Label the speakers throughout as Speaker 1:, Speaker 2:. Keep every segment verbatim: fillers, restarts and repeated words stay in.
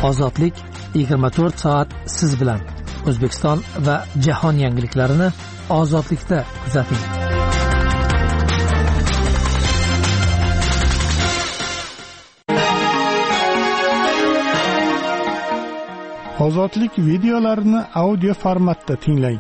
Speaker 1: Ozodlik yigirma to'rt soat siz bilan. O'zbekiston va jahon yangiliklarini Ozodlikda kuzating.
Speaker 2: Ozodlik videolarini audio formatda tinglang.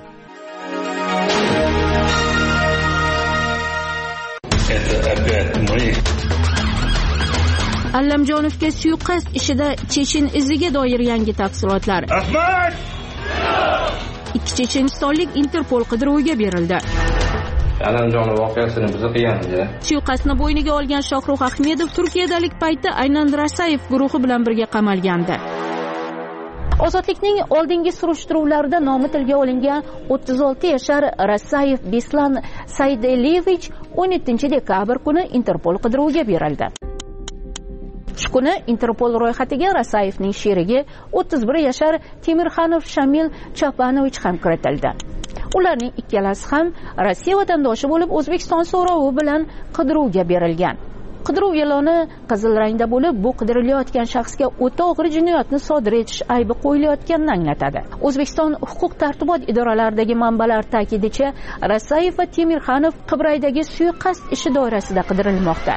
Speaker 3: Allamjonovga suiqasd ishida Chechen iziga doir yangi tafsilotlar.
Speaker 4: Ahmad!
Speaker 3: Ikki chechenistonlik Interpol qidiruviga berildi.
Speaker 4: Allamjonov voqeasini biz qilganmiz.
Speaker 3: Suiqasdni bo'yniga olgan Shohruh Ahmedov Turkiyadalik paytda aynan Rasayev guruhi bilan birga qamalgandi. Ozodlikning oldingi surishtiruvlarida nomi tilga olingan o'ttiz olti yashar Rasayev Beslan Saydelevich o'n yettinchi dekabr kuni Interpol qidiruviga berildi. Shu kuni Interpol ro'yxatiga Rasayevning sherigi o'ttiz bir yashar Temirxanov Shamil Chapanovich ham kiritildi. Ularning ikkalasi ham Rossiya vatandoshi bo'lib, O'zbekiston so'rovi bilan qidiruvga berilgan. Qidiruv e'loni qizil rangda bo'lib, bu qidirilayotgan shaxsga o'ta og'ir jinoyatni sodir etish aybi qo'yilayotganini anglatadi. O'zbekiston huquq-tartibot idoralaridagi manbalar ta'kidicha, Rasayev va Temirxanov Qibraydagi suiqasd ishi doirasida qidirilmoqda.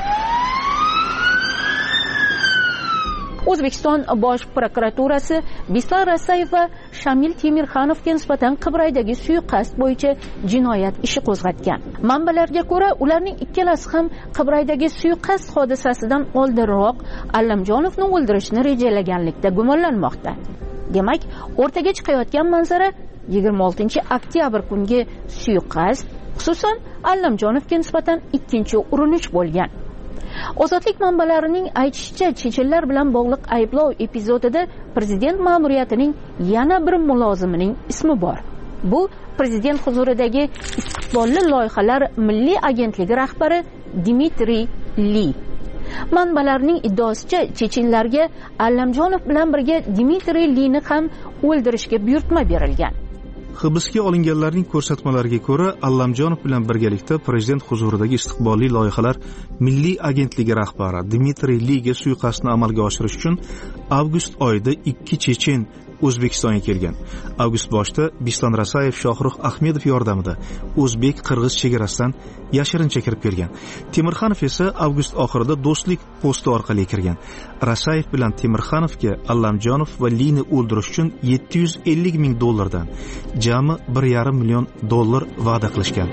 Speaker 3: O'zbekiston Bosh prokuraturasi Beslan Rasayev va Shamil Temirxanovga nisbatan Qibraydagi suiqasd bo'yicha jinoyat ishi qo'zg'atgan. Manbalarga ko'ra, ularning ikkalasi ham Qibraydagi suiqasd hodisasidan oldinroq Allamjonovni o'ldirishni rejalaganlikda gumonlanmoqda. Demak, o'rtaga chiqayotgan manzara yigirma oltinchi oktyabr kungi suiqasd, xususan Allamjonovga nisbatan ikkinchi urinish bo'lgan. Ozodlik manbalarining aytishicha, chechenlar bilan bog'liq ayblov epizodida prezident ma'muriyatining yana bir mulozimining ismi bor. Bu prezident huzuridagi istiqbolli loyihalar milliy agentligi rahbari Dmitriy Li. Manbalarning iddaosicha, chechenlarga Allamjonov bilan birga Dmitriy Lini ham o'ldirishga buyurtma berilgan.
Speaker 5: Hibsga olinganlarning ko'rsatmalariga ko'ra, Allamjonov bilan birgalikda prezident huzuridagi istiqbolli loyihalar milliy agentligi rahbari Dmitriy Liga suiqasdni amalga oshirish uchun avgust oyida ikki chechen O'zbekistonga kelgan. Avgust boshida Beslan Rasayev Shohruh Ahmedov yordamida o'zbek-qirg'iz chegarasidan yashirincha kirib kelgan. Temirxanov esa avgust oxirida do'stlik posti orqali kirgan. Rasayev bilan Temirxanovga Allamjonov va Lini o'ldirish uchun yetti yuz ellik ming dollardan jami bir yarim million dollar va'da qilishgan.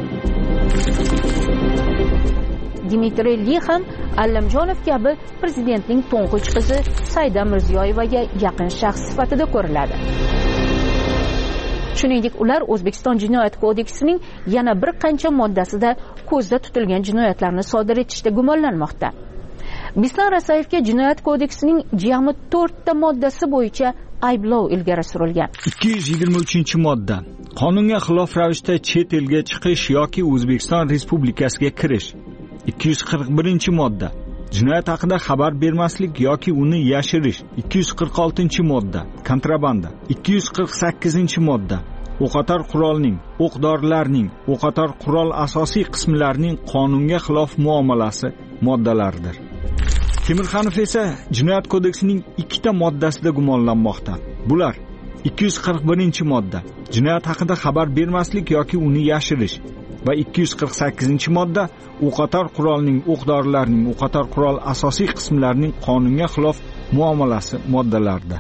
Speaker 3: Dmitriy Li ham Allamjonov kabi prezidentning to'ng'ich qizi Saida Mirziyoyevaga yaqin shaxs sifatida ko'riladi. Shuningdek, ular O'zbekiston Jinoyat kodeksining yana bir qancha moddasida ko'zda tutilgan jinoyatlarni sodir etishda gumonlanmoqda. Beslan Rasayevga Jinoyat kodeksining jami to'rtta moddasi bo'yicha ayblov ilgari surilgan.
Speaker 6: ikki yuz yigirma uchinchi modda. Qonunga xilof ravishda chet elga chiqish yoki O'zbekiston Respublikasiga kirish. ikki yuz qirq birinchi modda. Jinoyat haqida xabar bermaslik yoki uni yashirish. ikki yuz qirq oltinchi modda. Kontrabanda. ikki yuz qirq sakkizinchi modda. O'qotar qurolning, o'q-dorilarning, o'qotar qurol asosiy qismlarining qonunga xilof muomalasi moddalaridir. Temirxanov esa Jinoyat kodeksining ikkita moddasida gumonlanmoqda. Bular ikki yuz qirq birinchi modda. Jinoyat haqida xabar bermaslik yoki uni yashirish va ikki yuz qirq sakkizinchi modda o'qotar qurolning, o'q-dorilarning, o'qotar qurol asosiy qismlarining qonunga xilof muomalasi moddalarida.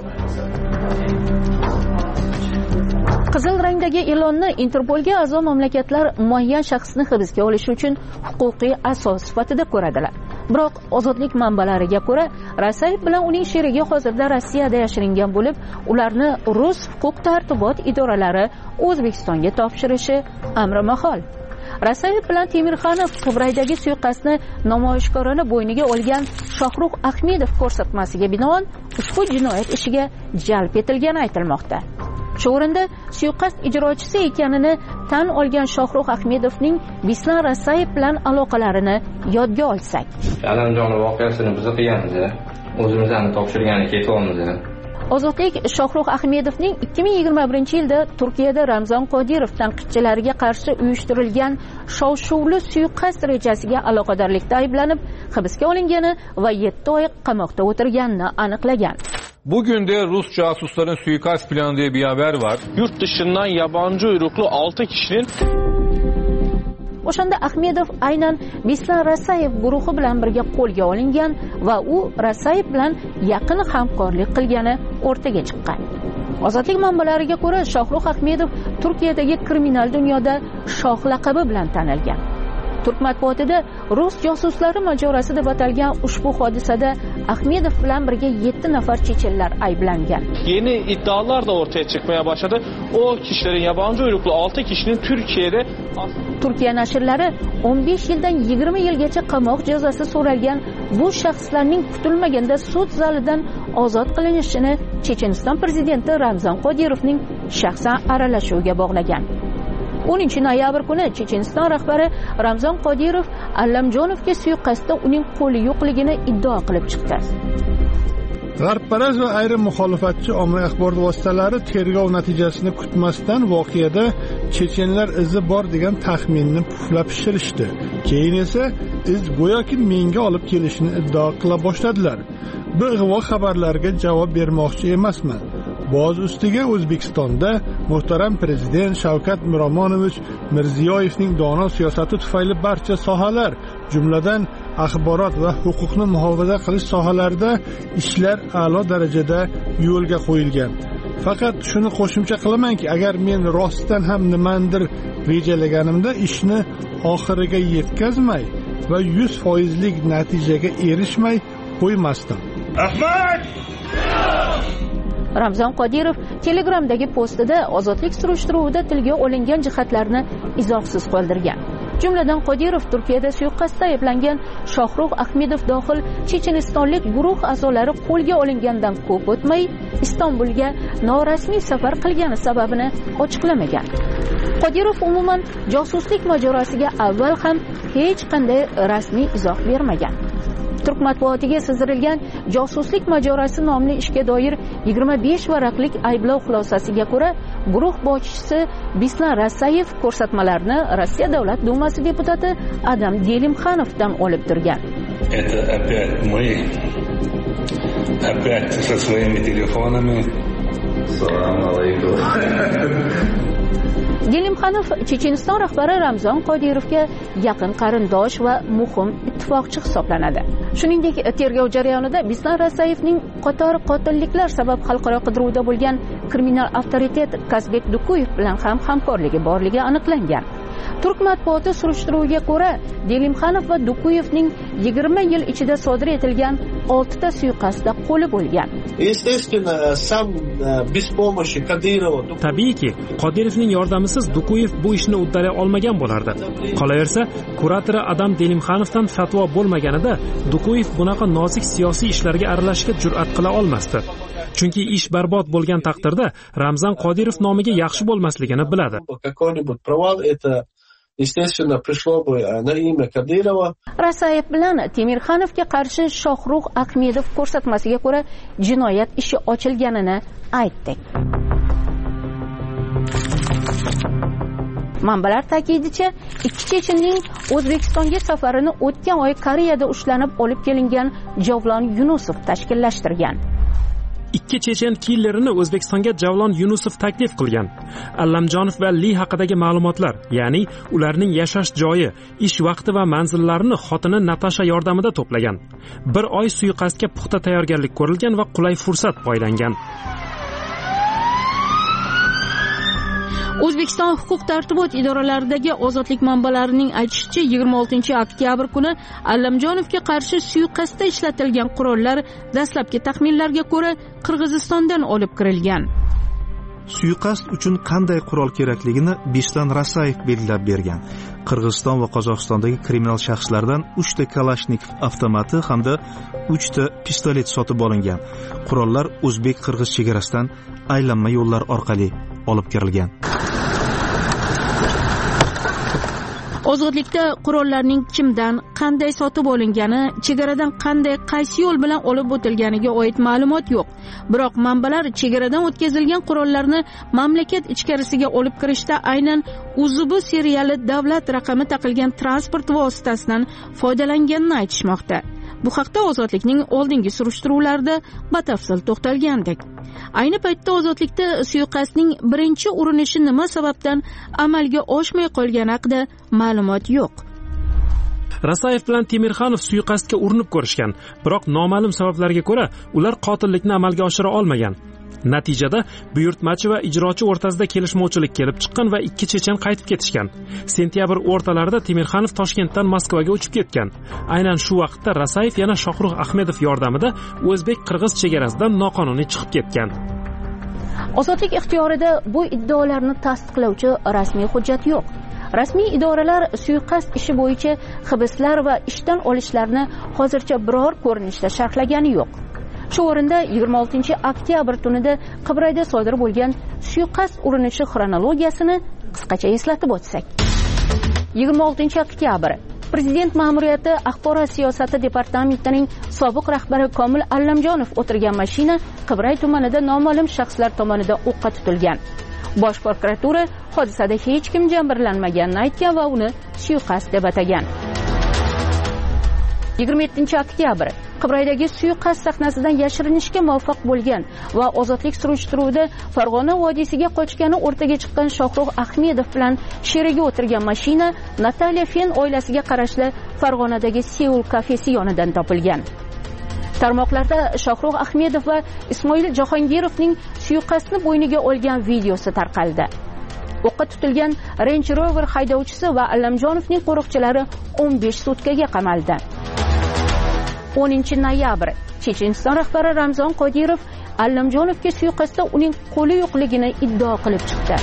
Speaker 3: Qizil rangdagi e'lonni Interpolga a'zo mamlakatlar muayyan shaxsni hibsga olish uchun huquqiy asos sifatida ko'radilar. Biroq ozodlik manbalariga ko'ra, Rasayev bilan uning sherigi hozirda Rossiyada yashiringan bo'lib, ularni rus huquq-tartibot idoralari O'zbekistonga topshirishi amri mahol. Rasayev bilan Temirxanov Qibraydagi suiqasdni namoyishkorona bo'yniga olgan Shohruh Ahmedov ko'rsatmasiga binoan ushbu jinoyat ishiga jalb etilgani aytilmoqda. Shu o'rinda suiqasd ijrochisi ekanini tan olgan Shohruh Ahmedovning Beslan Rasayev bilan aloqalarini yodga olsak.
Speaker 4: Allamjonov voqeasini biz qilganmiz. O'zimizdan topshirgani ketyapmiz.
Speaker 3: Ozodlik Shohruh Ahmedovning ikki ming yigirma birinchi yilda Turkiyada Ramzan Qodirov tanqidchilariga qarshi uyushtirilgan shov-shuvli suiqasd rejasiga aloqadorlikda ayblanib hibsga olingani va yetti oy qamoqda o'tirganini aniqlagan.
Speaker 7: Bugün de Rus casusların suikast planı diye bir haber var.
Speaker 8: Yurt dışından yabancı uyruklu altı kişinin
Speaker 3: O'shanda Ahmedov aynan Bislar Rasayev guruhi bilan birga qo'lga olingan va u Rasayev bilan yaqin hamkorlik qilgani o'rtaga chiqqan. Ozodlik manbalariga ko'ra, Shohrux Ahmedov Turkiyadagi kriminal dunyoda shoh laqabi bilan tanilgan. Turk matbuotida Rus josuslari mojarosi deb atalgan ushbu hodisada Ahmedov bilan birga yetti nafar chechenlar ayblangan.
Speaker 8: Yeni iddialar da ortaya çıkmaya başladı. O kişilerin yabancı uyruklu altı kişinin Türkiye'de
Speaker 3: Turkiya nashrlari o'n besh yildan yigirma yilgacha qamoq jazosi so'ralgan bu shaxslarning kutilmaganda sud zalidan ozod qilinishini Checheniston prezidenti Ramzan Qodirovning shaxsan aralashuviga bog'lagan. o'ninchi noyabr kuni Checheniston rahbari Ramzan Qodirov Allamjonovga suiqasdda uning qo'li yo'qligini iddao qilib chiqdi.
Speaker 2: G'arbparast va ayrim muxolifatchi ommaviy axborot vositalari tergov natijasini kutmasdan voqeada chechenlar izi bor degan taxminni puflab pishirishdi. Keyin esa iz go'yoki menga olib kelishini iddao qila boshladilar. Bu ig'vo xabarlarga javob bermoqchi emasman. Boz ustiga O'zbekistonda muhtaram prezident Shavkat Miromonovich Mirziyoyevning dono siyosati tufayli barcha sohalar, jumladan axborot va huquqni muhofaza qilish sohalarida ishlar a'lo darajada yo'lga qo'yilgan. Faqat shuni qo'shimcha qilamanki, agar men rostdan ham nimandir rejalaganimda ishni oxiriga yetkazmay va yuz foizlik natijaga erishmay qo'ymasdim.
Speaker 9: Ahmad!
Speaker 3: Ramzan Qodirov Telegramdagi postida ozodlik surishtiruvida tilga olingan jihatlarni izohsiz qoldirgan. Jumladan Qodirov Turkiyada suiqasdda ayblangan Shohrux Ahmedov dohil chechenistonlik guruh a'zolari qo'lga olingandan ko'p o'tmay Istanbulga norasmiy safar qilgani sababini ochiqlamagan. Qodirov umuman josuslik mojarosiga avval ham hech qanday rasmiy izoh bermagan. Turk matbuotiga sizdirilgan josuslik mojarosi nomli ishga doir yigirma besh varaqlik ayblov xulosasiga ko'ra, guruh boshchisi Bislar Rasayev ko'rsatmalarni Rossiya Davlat Dumasi deputati Adam Delimxanovdan olib turgan.
Speaker 9: Это опять мы, опять со своими телефонами. Салам алейкум.
Speaker 3: Delimxanov Checheniston rahbari Ramzan Qodirovga yaqin qarindosh va muhim ittifoqchi hisoblanadi. Shuningdek, tergov jarayonida Bislar Rasayevning qator qotilliklar sabab xalqaro qidiruvda bo'lgan kriminal avtoritet Kazbek Dukuyev bilan ham hamkorligi borligi aniqlangan. Turk matbuoti surishtiruviga ko'ra, Delimxanov va Dukuyevning yigirma yil ichida sodir etilgan oltita suiqasdda qo'li bo'lgan.
Speaker 10: Tabiiyki, Qodirovning yordamisiz Dukuyev bu ishni uddalay olmagan bo'lardi. Qolaversa, kuratori Adam Delimxanovdan fatvo bo'lmaganida Dukuyev bunaqa nozik siyosiy ishlarga aralashishga jur'at qila olmasdi. Chunki ish barbod bo'lgan taqdirda Ramzan Qodirov nomiga yaxshi bo'lmasligini biladi.
Speaker 11: Естественно, пришло бы на имя Кадырова.
Speaker 3: Rasayev bilan Temirxanovga qarshi Shohrux Ahmedov ko'rsatmasiga ko'ra jinoyat ishi ochilganini aytdik. Manbalar ta'kidicha, ikki chechenning O'zbekistonga safarini o'tgan oy Koreyada ushlanib olib kelingan Javlon Yunusov tashkillashtirgan.
Speaker 10: Ikki chechen killerini O'zbekistonga Javlon Yunusov taklif qilgan. Allamjonov va Li haqidagi ma'lumotlar, ya'ni ularning yashash joyi, ish vaqti va manzillarini xotini Natasha yordamida to'plagan. Bir oy suiqasdga puxta tayyorgarlik ko'rilgan va qulay fursat poylangan.
Speaker 3: O'zbekiston huquq tartibot idoralaridagi ozodlik manbalarining aytishicha, yigirma oltinchi oktyabr kuni Allamjonovga qarshi suiqasdda ishlatilgan qurollar dastlabki taxminlarga ko'ra Qirg'izistondan olib kirilgan.
Speaker 5: Suiqasd uchun qanday qurol kerakligini Bislar Rasayev belgilab bergan. Qirg'iziston va Qozog'istondagi kriminal shaxslardan uchta Kalashnikov avtomati hamda uchta pistolet sotib olingan. Qurollar o'zbek-qirg'iz chegarasidan aylanma yo'llar orqali olib kirilgan.
Speaker 3: Ozodlikda qurollarning kimdan, qanday sotib olingani, chegaradan qanday, qaysi yo'l bilan olib o'tilganiga oid ma'lumot yo'q. Biroq manbalar chegaradan o'tkazilgan qurollarni mamlakat ichkarisiga olib kirishda aynan Uzubi seriyali davlat raqami taqilgan transport vositasidan foydalanganini aytishmoqda. bu haqda Ozodlikning oldingi surishtiruvlarida batafsil to'xtalgandik. Ayni paytda Ozodlikda suiqasdning birinchi urinishi nima sababdan amalga oshmay qolgani haqida ma'lumot yo'q.
Speaker 10: Rasayev bilan Temirxanov suiqasdga urinib ko'rishgan, biroq noma'lum sabablarga ko'ra ular qotillikni amalga oshira olmagan. Natijada buyurtmachi va ijrochi o'rtasida kelishmovchilik kelib chiqqan va ikki chechen qaytib ketishgan. Sentyabr o'rtalarida Temirxanov Toshkentdan Moskvaga uchib ketgan. Aynan shu vaqtda Rasayev yana Shohrux Ahmedov yordamida o'zbek-qirg'iz chegarasidan noqonuniy chiqib ketgan.
Speaker 3: Ozodlik ixtiyorida bu iddaolarni tasdiqlovchi rasmiy hujjat yo'q. Rasmiy idoralar suiqasd ishi bo'yicha hibslar va ishdan olishlarni hozircha biror ko'rinishda sharhlagani yo'q. Shu o'rinda yigirma oltinchi oktyabr tunida Qibrayda sodir bo'lgan suiqasd urinishi xronologiyasini qisqacha eslatib o'tsak. yigirma oltinchi oktyabr Prezident ma'muriyati axborot siyosati departamentining sobiq rahbari Komil Allamjonov o'tirgan mashina Qibray tumanida noma'lum shaxslar tomonidan o'qqa tutilgan. Bosh prokuratura hodisada hech kim jabrlanmaganini aytgan va uni suiqasd deb atagan. yigirma yettinchi oktyabr Qibraydagi suiqasd sahnasidan yashirinishga muvaffaq bo'lgan va ozodlik surishtiruvida Farg'ona vodiysiga qochgani o'rtaga chiqqan Shohrux Ahmedov bilan sherigi o'tirgan mashina Nataliya Fen oilasiga qarashli Farg'onadagi Seul kafesi yonidan topilgan. Tarmoqlarda Shohrux Ahmedov va Ismoil Jahongirovning suiqasdni bo'yniga olgan videosi tarqaldi. O'qqa tutilgan Range Rover haydovchisi va Allamjonovning qo'riqchilari o'n besh sutkaga qamaldi. o'ninchi noyabr Checheniston rahbari Ramzon Qodirov Allamjonovga suiqasdda uning qo'li yo'qligini iddao qilib chiqdi.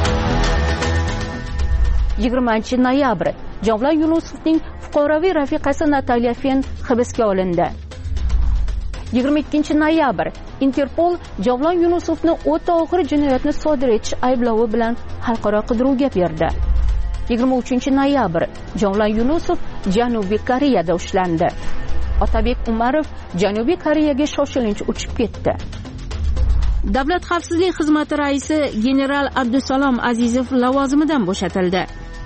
Speaker 3: yigirmanchi noyabr Javlon Yunusovning fuqaroviy rafiqasi Nataliya Fen hibsga olindi. yigirma ikkinchi noyabr Interpol Javlon Yunusovni o'ta og'ir jinoyatni sodir etish ayblovi bilan xalqaro qidiruvga berdi. yigirma uchinchi noyabr Javlon Yunusov Janubiy Koreyada ushlandi. Otabek Umarov Janubiy Koreyaga shoshilinch uchib ketdi. Davlat xavfsizlik xizmati raisi general Abdusalom Azizov lavozimidan bo'shatildi.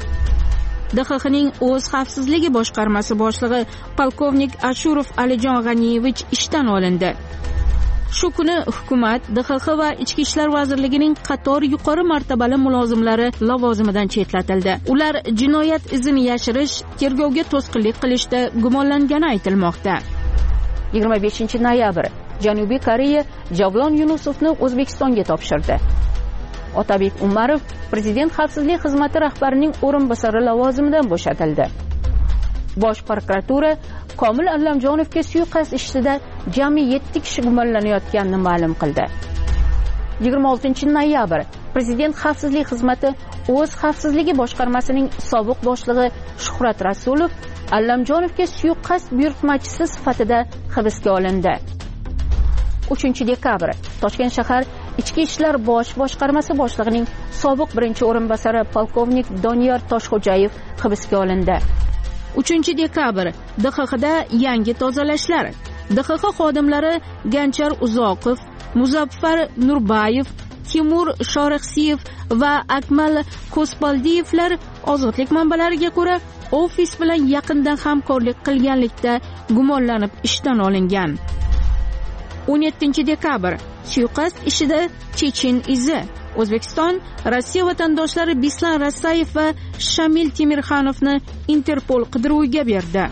Speaker 3: D X Xning o'z xavfsizligi boshqarmasi boshlig'i polkovnik Ashurov Alijon G'aniyevich ishdan olindi. Shu kuni hukumat, D X X va Ichki ishlar vazirligining qator yuqori martabali mulozimlari lavozimidan chetlatildi. Ular jinoyat izini yashirish, tergovga to'sqinlik qilishda gumonlangani aytilmoqda. yigirma beshinchi noyabr Janubiy Koreya Javlon Yunusovni O'zbekistonga topshirdi. Otabek Umarov Prezident xavfsizlik xizmati rahbarining o'rinbosari lavozimidan bo'shatildi. Bosh prokuratura Komil Allamjonovga suiqasd ishida jami yetti kishi gumonlanayotganini ma'lum qildi. yigirma oltinchi noyabr Prezident xavfsizlik xizmati o'z xavfsizligi boshqarmasining sobiq boshlig'i Shuhrat Rasulov Allamjonovga suiqasd buyurtmachisi sifatida hibsga olindi. uchinchi dekabr Toshkent shahar Ichki ishlar bosh boshqarmasi boshlig'ining sobiq birinchi o'rinbosari polkovnik Doniyor Toshxo'jayev hibsga olindi. uchinchi dekabr D X Xda yangi tozalashlar. D X X xodimlari Ganchar Uzoqov, Muzaffar Nurbayev, Timur Shorixsiyev va Akmal Ko'spaldiyevlar ozodlik manbalariga ko'ra ofis bilan yaqindan hamkorlik qilganlikda gumonlanib ishdan olingan. o'n yettinchi dekabr suiqasd ishida Chechen izi. O'zbekiston Rossiya vatandoshlari Bislan Rasayev va Shamil Temirxanovni Interpol qidiruviga berdi.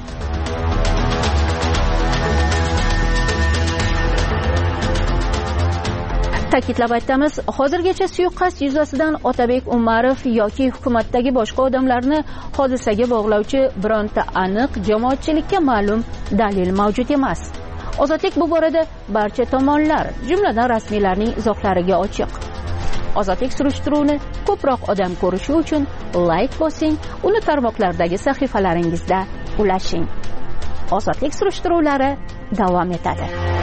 Speaker 3: Ta'kidlab aytamiz, hozirgacha suiqasd yuzasidan Otabek Umarov yoki hukumatdagi boshqa odamlarni hodisaga bog'lovchi bironta aniq jamoatchilikka ma'lum dalil mavjud emas. Ozodlik bu borada barcha tomonlar, jumladan rasmiylarning izohlariga ochiq. Ozodlik surishtiruvini ko'proq odam ko'rishi uchun like bosing, uni tarmoqlardagi sahifalaringizda ulashing. Ozodlik surishtiruvlari davom etadi.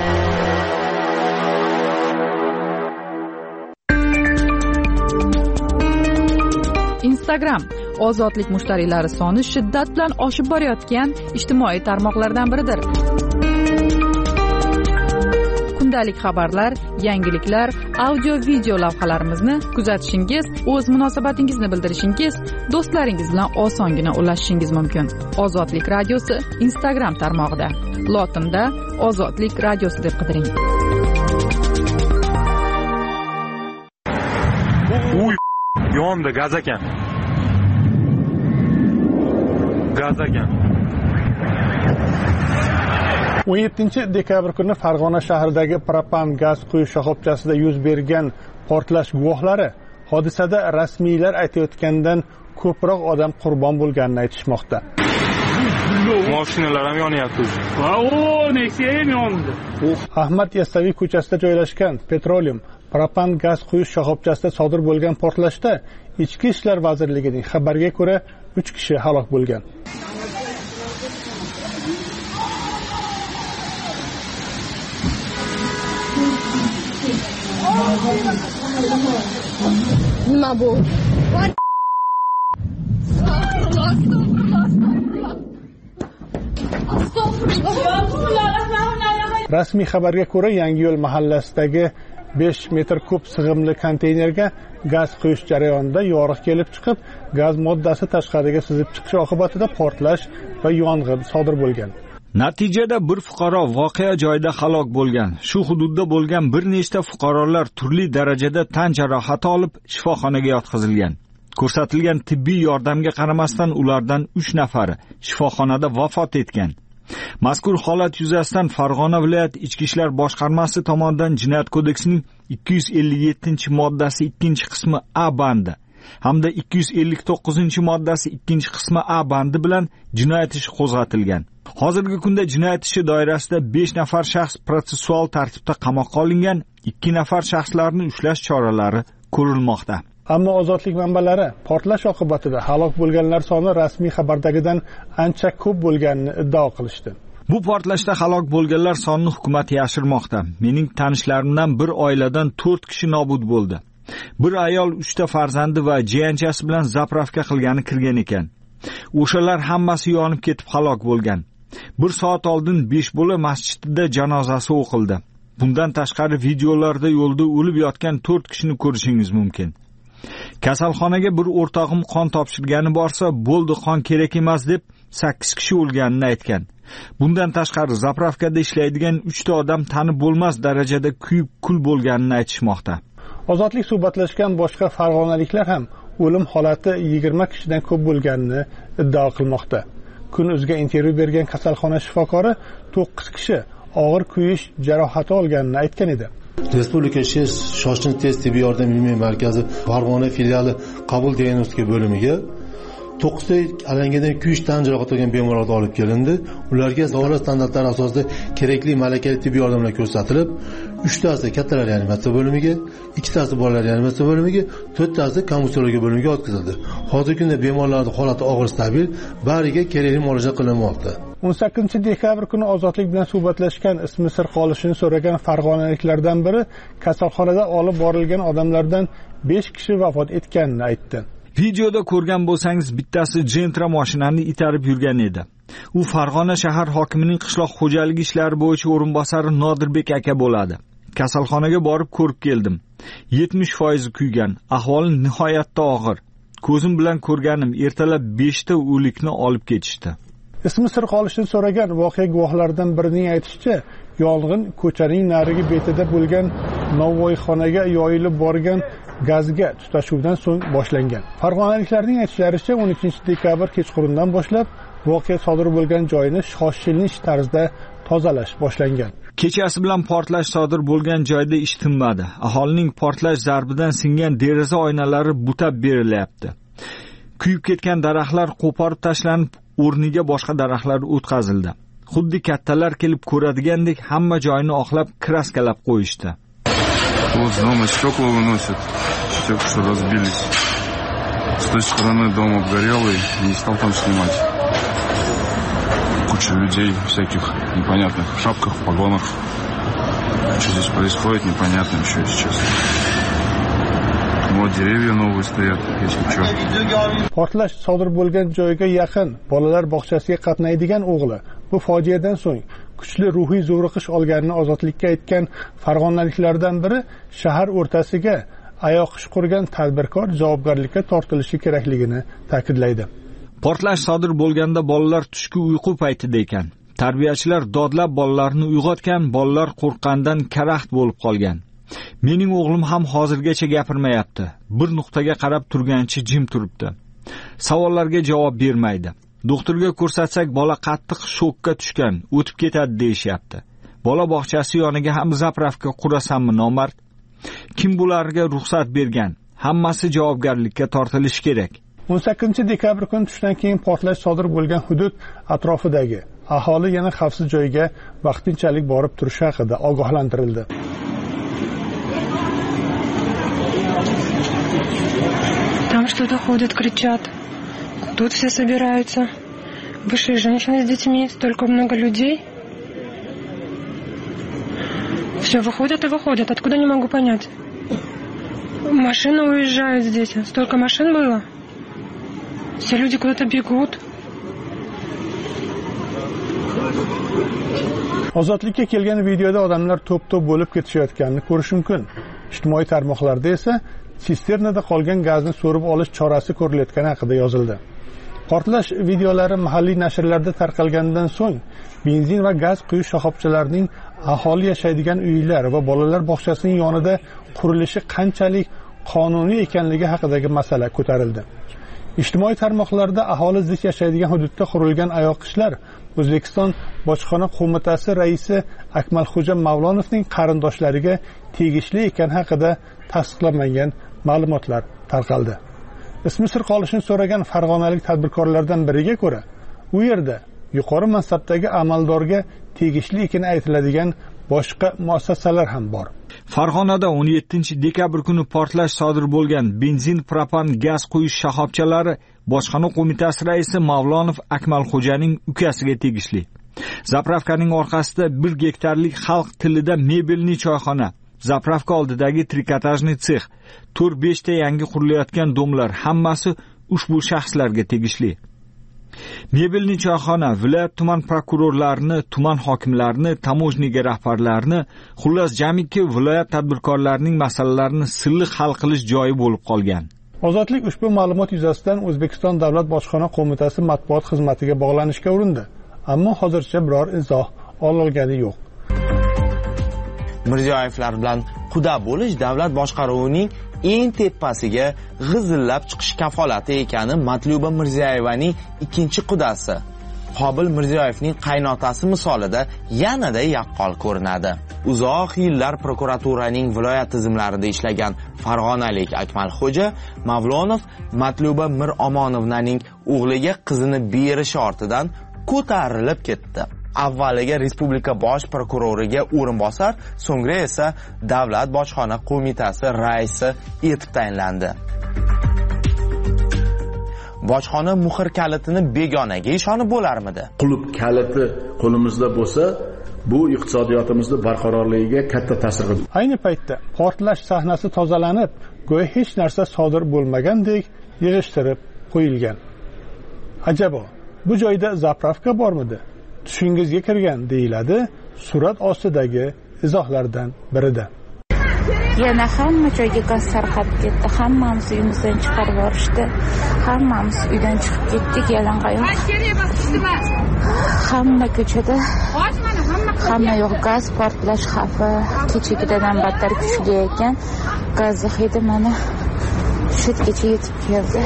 Speaker 12: Instagram ozodlik mushtariylari soni shiddat bilan oshib borayotgan ijtimoiy tarmoqlardan biridir. Kundalik xabarlar, yangiliklar, audio-video lavhalarimizni kuzatishingiz, o'z munosabatingizni bildirishingiz, do'stlaringiz bilan osongina ulashishingiz mumkin. Ozodlik radiosi Instagram tarmog'ida. lotinda ozodlik radiosi deb qidiring.
Speaker 13: Uy, yondi gaz ekan. Gaz ekan.
Speaker 2: o'n yettinchi dekabr kuni Farg'ona shahridagi propan gaz quyish shoxobchasida yuz bergan portlash guvohlari hodisada rasmiylar aytayotgandan ko'proq odam qurbon bo'lganini aytishmoqda.
Speaker 13: Mashinalar ham yonyapti.
Speaker 14: Va o, Nexia ham yondi.
Speaker 2: Ahmad Yasaviy ko'chasida joylashgan Petroleum propan gaz quyish shoxobchasida sodir bo'lgan portlashda Ichki ishlar vazirligining xabariga ko'ra uch kishi halok bo'lgan.
Speaker 15: Nima bu?
Speaker 2: Rasmiy xabarga ko'ra, Yangiyo'l mahallasidagi besh metr kub sig'imli konteynerga gaz quyish jarayonida yoriq kelib chiqib, gaz moddasi tashqariga sizib chiqishi oqibatida portlash va yong'in sodir bo'lgan.
Speaker 6: Natijada bir fuqaro voqea joyida halok bo'lgan. Shu hududda bo'lgan bir nechta fuqarolar turli darajada tan jarohati olib shifoxonaga yotqizilgan. Ko'rsatilgan tibbiy yordamga qaramasdan ulardan uch nafari shifoxonada vafot etgan. Mazkur holat yuzasidan Farg'ona viloyat Ichki ishlar boshqarmasi tomonidan Jinoyat kodeksining ikki yuz ellik yettinchi moddasi ikkinchi qismi A bandi hamda ikki yuz ellik to'qqizinchi moddasi ikkinchi qismi A bandi bilan jinoyat ishi qo'zg'atilgan. Hozirgi kunda jinoyat ishi doirasida besh nafar shaxs protsessual tartibda qamoqqa olingan, ikki nafar shaxslarni ushlash choralari ko'rilmoqda.
Speaker 2: Ammo ozodlik manbalari portlash oqibatida halok bo'lganlar soni rasmiy xabardagidan ancha ko'p bo'lganini iddao qilishdi.
Speaker 6: Bu portlashda halok bo'lganlar sonini hukumat yashirmoqda. Mening tanishlarimdan bir oiladan to'rt kishi nobud bo'ldi. Bir ayol uchta farzandi va jiyanchasi bilan zapravka qilgani kirgan ekan. O'shalar hammasi yonib ketib halok bo'lgan. Bir soat oldin besh bo'la masjidida janozasi o'qildi. Bundan tashqari videolarda yo'lda o'lib yotgan to'rt kishini ko'rishingiz mumkin. Kasalxonaga bir o'rtog'im qon topshirgani borsa, bo'ldi qon kerak emas deb sakkiz kishi o'lganini aytgan. Bundan tashqari zapravkada ishlaydigan uchta odam tanib bo'lmas darajada kuyib kul bo'lganini aytishmoqda.
Speaker 2: Ozodlik suhbatlashgan boshqa farg'onaliklar ham o'lim holati yigirma kishidan ko'p bo'lganini iddao qilmoqda. Kun.uzga intervyu bergan kasalxona shifokori to'qqiz kishi og'ir kuyish jarohati olganini aytgan edi.
Speaker 16: Respublika shoshilinch tez tibbiy yordam ilmiy markazi Farg'ona filiali qabul diagnostika bo'limiga to'qqizta alangadan kuyish tan jarohati olgan bemorlar olib kelindi. Ularga davlat standartlari asosida kerakli malakali tibbiy yordamlar ko'rsatilib, uchtasi kattalar reanimatsiya bo'limiga, ikkitasi bolalar reanimatsiya bo'limiga, to'rttasi komissiyologiya bo'limiga o'tkazildi. Hozirgi kunda bemorlarning holati og'ir stabil, bariga kerakli muolaja qilinmoqda.
Speaker 2: o'n sakkizinchi dekabr kuni ozodlik bilan suhbatlashgan, ismi sir qolishini so'ragan farg'onaliklardan biri kasalxonada olib borilgan odamlardan besh kishi vafot etganini aytdi.
Speaker 6: Videoda ko'rgan bo'lsangiz, bittasi Gentra mashinani itarib yurgan edi. U Farg'ona shahar hokimining qishloq xo'jaligi ishlari bo'yicha o'rinbosari Nodirbek aka bo'ladi. Kasalxonaga borib ko'rib keldim. yetmish foiz kuygan, ahvoli nihoyatda og'ir. Ko'zim bilan ko'rganim, ertalab beshta o'likni olib ketishdi.
Speaker 2: Ismi sir qolishini so'ragan voqea guvohlaridan birining aytishicha, yong'in ko'chaning narigi betida bo'lgan novvoyxonaga yoyilib borgan gazga tutashuvdan so'ng boshlangan. Farg'onaliklarning aytishlaricha, o'n ikkinchi dekabr kechqurundan boshlab voqea sodir bo'lgan joyni shoshilinch tarzda tozalash boshlangan.
Speaker 6: Kechasi bilan portlash sodir bo'lgan joyda ish tinmadi. Aholining portlash zarbidan singan deraza oynalari butab berilyapti. Kuyib ketgan daraxtlar qo'porib tashlanib, o'rniga boshqa daraxtlar o'tkazildi. Xuddi kattalar kelib ko'radigandek hamma joyni oqlab, kraskalab qo'yishdi.
Speaker 9: Вот дома стекла выносят, стекла что разбились. С той стороны дом обгорелый, не стал там снимать. Куча людей всяких непонятных в шапках, в погонах. Что здесь происходит, непонятно еще сейчас. Вот деревья новые стоят, если что.
Speaker 2: Portlash sodir bo'lgan joyga yaqin bolalar bog'chasiga qatnaydigan o'g'li bu fojiadan so'ng kuchli ruhiy zo'riqish olganini ozodlikka aytgan farg'onaliklardan biri shahar o'rtasiga ayoq ish qurgan tadbirkor javobgarlikka tortilishi kerakligini ta'kidlaydi.
Speaker 6: Portlash sodir bo'lganda bolalar tushki uyqu paytida ekan. Tarbiyachilar dodlab bolalarni uyg'otgan, bolalar qo'rqqandan karaxt bo'lib qolgan. Mening o'g'lim ham hozirgacha gapirmayapti. Bir nuqtaga qarab turgancha jim turibdi. Savollarga javob bermaydi. Doktorga ko'rsatsak, bola qattiq shokka tushgan, o'tib ketadi deyishyapti. Bola bog'chasi yoniga ham zapravka qurasanmi nomard? Kim bularga ruxsat bergan? Hammasi javobgarlikka tortilishi kerak.
Speaker 2: o'n sakkizinchi dekabr kuni tushdan keyin portlash sodir bo'lgan hudud atrofidagi aholi yana xavfsiz joyga vaqtinchalik borib turishi haqida ogohlantirildi.
Speaker 15: Там что-то ходят, кричат. Тут все собираются. Вышли женщины с детьми, столько много людей. Все, выходят и выходят. Откуда, не могу понять. Машины уезжают здесь. Столько машин было. Все люди куда-то бегут.
Speaker 2: Ozodlikka kelgan videoda odamlar to'p-to'p bo'lib ketishayotganini ko'rish mumkin. Ijtimoiy tarmoqlarda esa sisternada qolgan gazni so'rib olish chorasi ko'rilayotgani haqida yozildi. Portlash videolari mahalliy nashrlarda tarqalgandan so'ng benzin va gaz quyish shoxobchalarining aholi yashaydigan uylar va bolalar bog'chasining yonida qurilishi qanchalik qonuniy ekanligi haqidagi masala ko'tarildi. Ijtimoiy tarmoqlarda aholi zich yashaydigan hududda qurilgan oyoqishlar O'zbekiston Bojxona qo'mitasi raisi Akmalxo'ja Mavlonovning qarindoshlariga tegishli ekani haqida tasdiqlanmagan ma'lumotlar tarqaldi. Ismi sir qolishini so'ragan farg'onalik tadbirkorlardan biriga ko'ra, u yerda yuqori mansabdagi amaldorga tegishli ekani aytiladigan boshqa muassasalar ham bor.
Speaker 6: Farg'onada o'n yettinchi dekabr kuni portlash sodir bo'lgan benzin, propan, gaz quyish shoxobchalari Bojxona qo'mitasi raisi Mavlonov Akmalxo'janing ukasiga tegishli. Zapravkaning orqasida bir gektarlik xalq tilida mebelli choyxona, zapravka oldidagi trikotajniy sex, to'rt besh ta yangi qurilayotgan domlar hammasi ushbu shaxslarga tegishli. Mebelli choyxona viloyat tuman prokurorlarini, tuman hokimlarini, tamojniga rahbarlarini, xullas jamiki viloyat tadbirkorlarining masalalarini silliq hal qilish joyi bo'lib qolgan.
Speaker 2: Ozodlik ushbu ma'lumot yuzasidan O'zbekiston Davlat Bojxona qo'mitasi matbuot xizmatiga bog'lanishga urindi, ammo hozircha biror izoh olingani yo'q.
Speaker 17: Mirziyoyevlar bilan quda bo'lish davlat boshqaruvining eng tepasiga g'izillab chiqish kafolati ekani Matluba Mirziyoyevaning ikkinchi qudasi Qobil Mirziyoyevning qaynotasi misolida yanada yaqqol ko'rinadi. Uzoq yillar prokuraturaning viloyat tizimlarida ishlagan farg'onalik Akmalxo'ja Mavlonov Matluba Mir Omonovnaning o'g'liga qizini berishi ortidan ko'tarilib ketdi. Avvaliga respublika bosh prokuroriga o'rinbosar, so'ngra esa davlat bojxona qo'mitasi raisi etib tayinlandi. Bojxona muhr kalitini begonaga ishonib bo'larmidi?
Speaker 18: Qulub kaliti qo'limizda bo'lsa, bu iqtisodiyotimizni barqarorligiga katta ta'sir qiladi.
Speaker 2: Ayni paytda portlash sahnasi tozalanib, go'yo hech narsa sodir bo'lmagandek yig'ishtirib qo'yilgan. Ajabo, bu joyda zapravka bormidi? Tushingizga kirgan deyiladi surat ostidagi izohlardan birida.
Speaker 19: Yana hamma joyga gaz tarqab ketdi. Hammamiz uyimizdan chiqarib yuborishdi. Hammamiz uydan chiqib ketdik yalangoyoq. Hamma ko'chada, hamma yoq gaz portlash xavfi kechagidan battar kuchli ekan. Gaz hidi mana shugacha yetib keldi.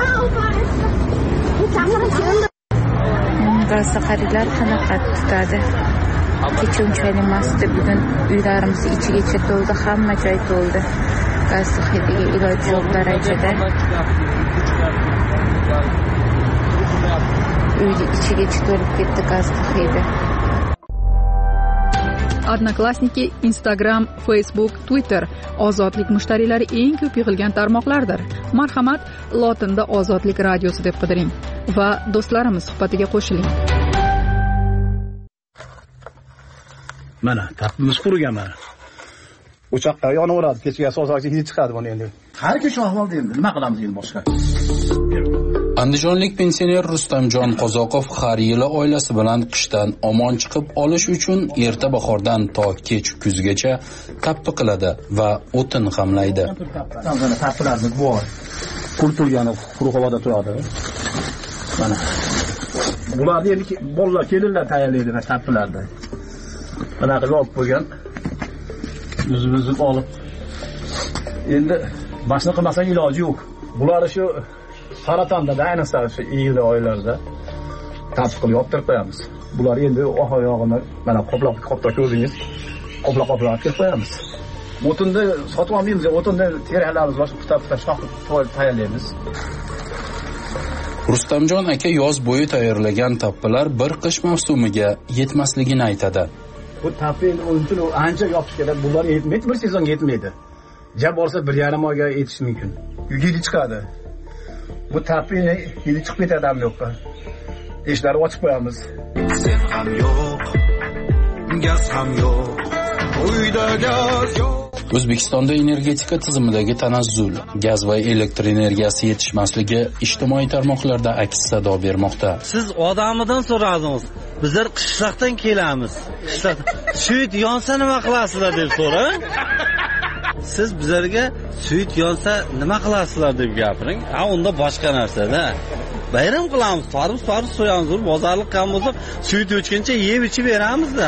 Speaker 19: Gaz xaridlar qanaqa tutadi? Kecha unchalik emasdi, bugun uylarimiz ichigacha to'ldi, hamma joy to'ldi. Gaz hidiga iloji yo'q darajada. Uyni ichigacha to'lib ketdi gaz hidi.
Speaker 12: Odnoklassniki, Instagram, Facebook, Twitter ozodlik mushtariylari eng ko'p yig'ilgan tarmoqlardir. Marhamat, lotinda Ozodlik radiosi deb qidiring va do'stlarimiz suhbatiga qo'shiling.
Speaker 20: Mana, tapimiz qurigan mana. O'choqqa yonaveradi, kechiga so'zaqchi hidi chiqadi buni endi. Har kun shu ahvolda endi nima qilamiz endi boshqa?
Speaker 21: Andijonlik pensioner Rustamjon Qozoqov har yili oilasi bilan qishdan omon chiqib olish uchun erta bahordan to kech kuzgacha tappi qiladi va o'tin g'amlaydi.
Speaker 20: Mana tappilarni bor. Quritilgani quruq havoda turadi. Mana bularni endi bolalar kelinlar tayyorlaydi mana tappilarda. Bunaqa yopib qo'ygan. Uzib-uzib olib. Endi boshqa qilmasang iloji yo'q. Bular shu saratonda, ayniqsa shu iyul oylarida tapib qilib yoptirib qo'yamiz. Bular endi oq oyog'ini mana qoplab qoplab ko'rdingiz. Qoplab qoplab kelib qo'yamiz. O'tinda sotib olmaymiz, o'tinda teraklarimiz boshqa qutab-qutab shoqib tayyorlaymiz.
Speaker 21: Rustamjon aka yoz bo'yi tayyorlagan tappilar bir qish mavsumiga yetmasligini aytadi.
Speaker 20: Bu tapil o'yinchi ancha yopish kerak. Bular yetmaydi, bir sezonga yetmaydi. Ja borsa bir yarim oyga yetish mumkin. Yigit chiqadi. Bu tapil yili chiqib ketadi ham yo'qqa. Eshiklarni ochib qo'yamiz. Sen ham yo'q, gaz ham yo'q. Uyda gaz yo'q.
Speaker 21: O'zbekistonda energetika tizimidagi tanazzul, gaz va elektr energiyasi yetishmasligi ijtimoiy tarmoqlarda aks sado bermoqda.
Speaker 1: Siz odamidan so'radingiz. Bizlar qishloqdan kelamiz. Qishloq suyut yonsa nima qilasizlar deb so'rang. Siz bizlarga suyut yonsa nima qilasizlar deb gapiring. Ha, unda boshqa narsa-da. Bayram qilamiz, farz farz so'yamiz, bozorlik ham bo'lsa, suyut o'chguncha yeb ichib beramiz-da.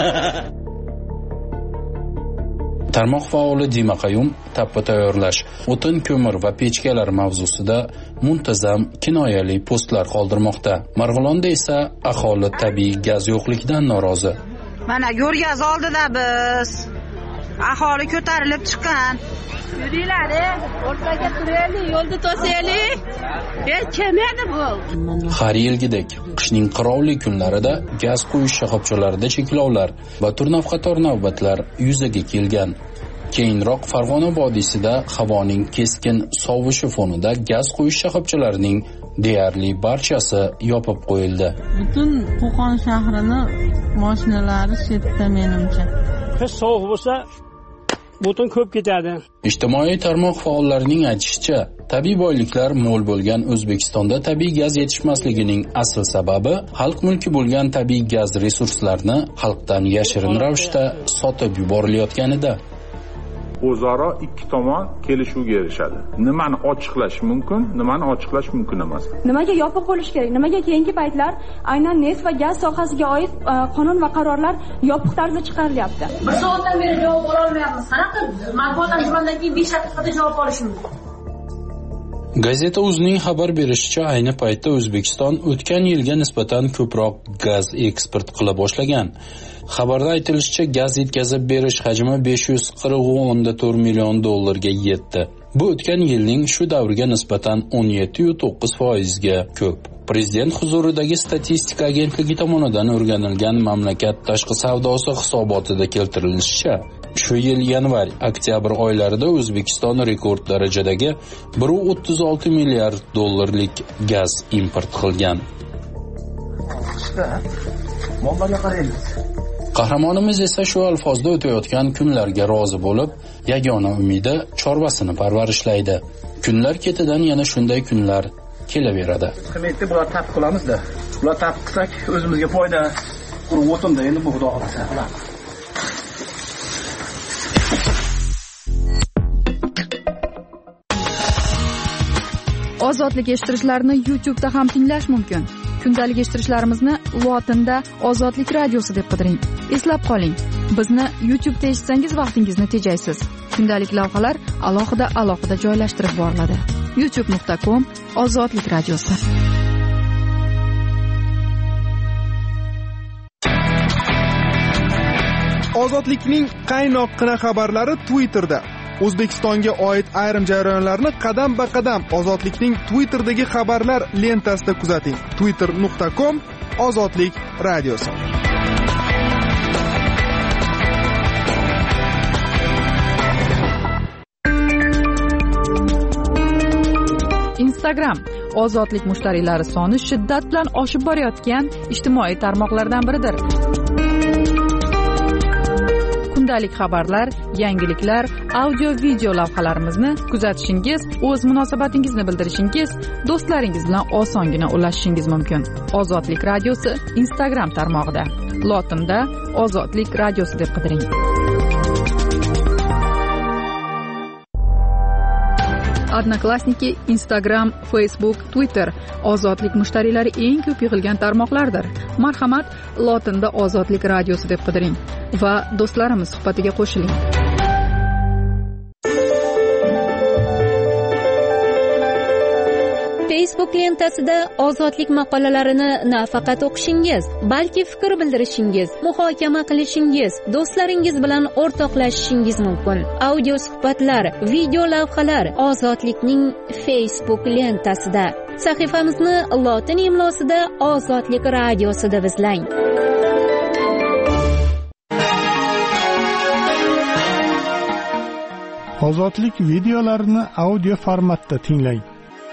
Speaker 21: Tarmoq faoli Dima Qayum tappa tayyorlash, o'tin, ko'mir va pechkalar mavzusida muntazam kinoyali postlar qoldirmoqda. Marg'ilonda esa aholi tabiiy gaz yo'qligidan norozi.
Speaker 22: Mana yo'rgaz oldida biz aholi ko'tarilib chiqqan. Yuringlar, o'rtaga turaylik, yo'lda to'saylik. Hech kim edi bu?
Speaker 21: Har yilgidek qishning qirovli kunlarida gaz quyish shoxobchalarida cheklovlar va turnavqator navbatlar yuzaga kelgan. Keyinroq Farg'ona vodiysida havoning keskin sovishi fonida gaz quyish shoxobchalarining deyarli barchasi yopib qo'yildi.
Speaker 23: Butun Qo'qon shahrini mashinalari chetda menimcha.
Speaker 14: Qish sovuq bo'lsa butun ko'p ketadi.
Speaker 21: Ijtimoiy tarmoq faollarining aytishicha, tabiiy boyliklar mo'l bo'lgan O'zbekistonda tabiiy gaz yetishmasligining asl sababi xalq mulki bo'lgan tabiiy gaz resurslarini xalqdan yashirin ravishda sotib yuborilayotganida.
Speaker 24: O'zaro ikki tomon kelishuvga erishadi. Nimani ochiqlash mumkin, nimani ochiqlash mumkin emas.
Speaker 25: Nimaga yopiq bo'lish kerak? Nimaga keyingi paytlar aynan neft va gaz sohasiga oid qonun va qarorlar yopiq tarzda chiqarilyapti?
Speaker 26: Bir soatdan beri javob ola olmayapmiz. Qanaqa matbuot anjumandan keyin besh daqiqada javob olish mumkin?
Speaker 21: Gazeta o'zining xabar berishicha, ayni paytda O'zbekiston o'tgan yilga nisbatan ko'proq gaz eksport qila boshlagan. Xabarda aytilishicha, gaz yetkazib berish hajmi besh yuz qirq o'nda to'rt million dollarga yetdi. Bu o'tgan yilning shu davriga nisbatan o'n yetti nuqta to'qqiz foizga ko'p. Prezident huzuridagi statistika agentligi tomonidan o'rganilgan mamlakat tashqi savdosi hisobotida keltirilishicha, shu yil yanvar-oktyabr oylarida O'zbekiston rekord darajadagi bir nuqta o'ttiz olti milliard dollarlik gaz import qilgan. Qahramonimiz esa shu alfozda o'tayotgan kunlarga rozi bo'lib, yagona umidi chorvasini parvarishlaydi. Kunlar ketidan yana shunday kunlar kelaveradi.
Speaker 20: Qimetli bular tap qilamiz-da. Bular tap qilsak o'zimizga foyda. Quruq o'tinda endi bu xudo xolasa.
Speaker 12: Ozodlik eshittirishlarini YouTube'da ham tinglash mumkin. Kundalik eshittirishlarimizni Lotinda Ozodlik radiosi deb qidiring. Eslab qoling, bizni YouTube'da eshitsangiz vaqtingizni tejaysiz. Kundalik lavhalar alohida alohida joylashtirib boriladi. youtube nuqta com Ozodlik radiosi.
Speaker 27: Ozodlikning qaynoqqina xabarlari Twitterda. O'zbekistonga oid ayrim jarayonlarni qadam-ba-qadam Ozodlikning Twitter'dagi xabarlar lentasida kuzating. twitter nuqta com Ozodlik radiosi.
Speaker 12: Instagram ozodlik mushtariylari soni shiddat bilan oshib borayotgan ijtimoiy tarmoqlardan biridir. Kundalik xabarlar, yangiliklar, audio-video lavhalarimizni kuzatishingiz, o'z munosabatingizni bildirishingiz, do'stlaringiz bilan osongina ulashishingiz mumkin. Ozodlik radiosi Instagram tarmog'ida. Lotinda Ozodlik radiosi deb qidiring. Odnoklassniki, Instagram, Facebook, Twitter ozodlik mushtariylari eng ko'p yig'ilgan tarmoqlardir. Marhamat, lotinda ozodlik radiosi deb qidiring va do'stlarimiz suhbatiga qo'shiling.
Speaker 3: Facebook lentasida ozodlik maqolalarini nafaqat o'qishingiz, balki fikr bildirishingiz, muhokama qilishingiz, do'stlaringiz bilan o'rtoqlashishingiz mumkin. Audio suhbatlar, video lavhalar ozodlikning Facebook lentasida. Sahifamizni lotin imlosida Ozodlik radiosida izlang.
Speaker 2: Ozodlik videolarini audio formatda tinglang.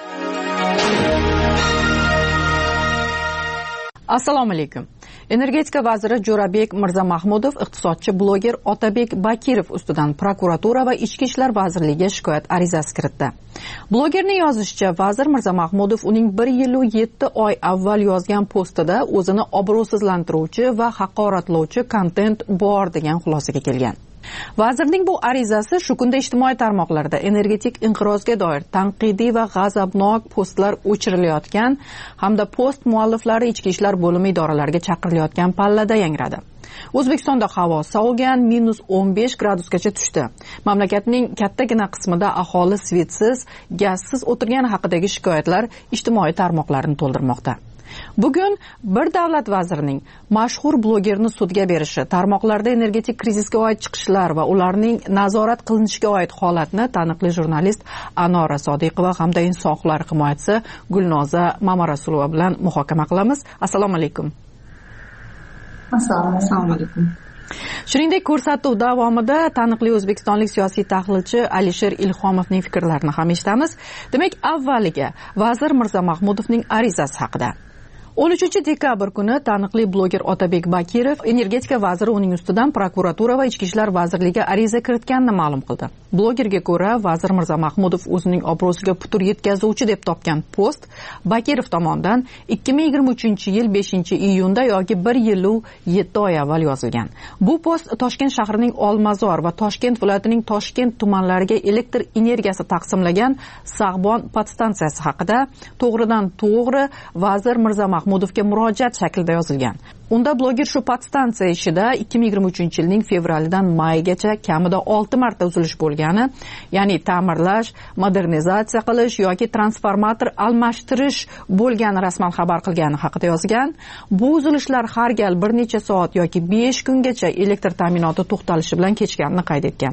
Speaker 12: Assalomu alaykum. Energetika vaziri Jo'rabek Mirzamahmudov iqtisodchi bloger Otabek Bakirov ustidan prokuratura va Ichki ishlar vazirligiga shikoyat arizasi kiritdi. Blogerning yozishicha, vazir Mirzamahmudov uning bir yil va yetti oy avval yozgan postida o'zini obro'sizlantiruvchi va haqoratlovchi kontent bor degan xulosaga kelgan. Vazirning bu arizasi shu kunda ijtimoiy tarmoqlarda energetik inqirozga doir tanqidiy va g'azabnok postlar o'chirilayotgan hamda post mualliflari ichki ishlar bo'limi idoralariga chaqirilayotgan pallada yangradi. O'zbekistonda havo sovigan, minus o'n besh gradusgacha tushdi. Mamlakatning kattagina qismida aholi svetsiz, gazsiz o'tirgani haqidagi shikoyatlar ijtimoiy tarmoqlarni to'ldirmoqda. Bugun bir davlat vazirining mashhur blogerni sudga berishi, tarmoqlarda energetik krizisga oid chiqishlar va ularning nazorat qilinishiga oid holatni taniqli jurnalist Anora Sodiqova hamda inson huquqlari himoyachisi Gulnoza Mamarasulova bilan muhokama qilamiz. Assalomu alaykum.
Speaker 4: Assalomu alaykum.
Speaker 12: Shuningdek, ko'rsatuv davomida taniqli o'zbekistonlik siyosiy tahlilchi Alisher Ilhomovning fikrlarini ham eshitamiz. Demak, avvaliga vazir Mirzamahmudovning arizasi haqida. o'n uchinchi dekabr kuni taniqli bloger Otabek Bakirov energetika vaziri uning ustidan prokuratura va Ichki ishlar vazirligiga ariza kiritganini ma'lum qildi. Blogerga ko'ra, vazir Mirzamahmudov o'zining obro'siga putur yetkazuvchi deb topgan post Bakirov tomonidan ikki ming yigirma uchinchi yil beshinchi iyunda yoki bir yil va yetti oy avval yozilgan. Bu post Toshkent shahrining Olmazor va Toshkent viloyatining Toshkent tumanlariga elektr energiyasi taqsimlagan Sag'bon podstansiyasi haqida to'g'ridan to'g'ri vazir Mirzamahmudov Mahmudovga murojaat shaklida yozilgan. Unda bloger shu podstansiya ishida ikki ming yigirma uchinchi yilning fevralidan maygacha kamida olti marta uzilish bo'lgani, ya'ni ta'mirlash, modernizatsiya qilish yoki transformator almashtirish bo'lgani rasman xabar qilgani haqida yozgan. Bu uzilishlar har gal bir necha soat yoki besh kungacha elektr ta'minoti to'xtalishi bilan kechganini qayd etgan.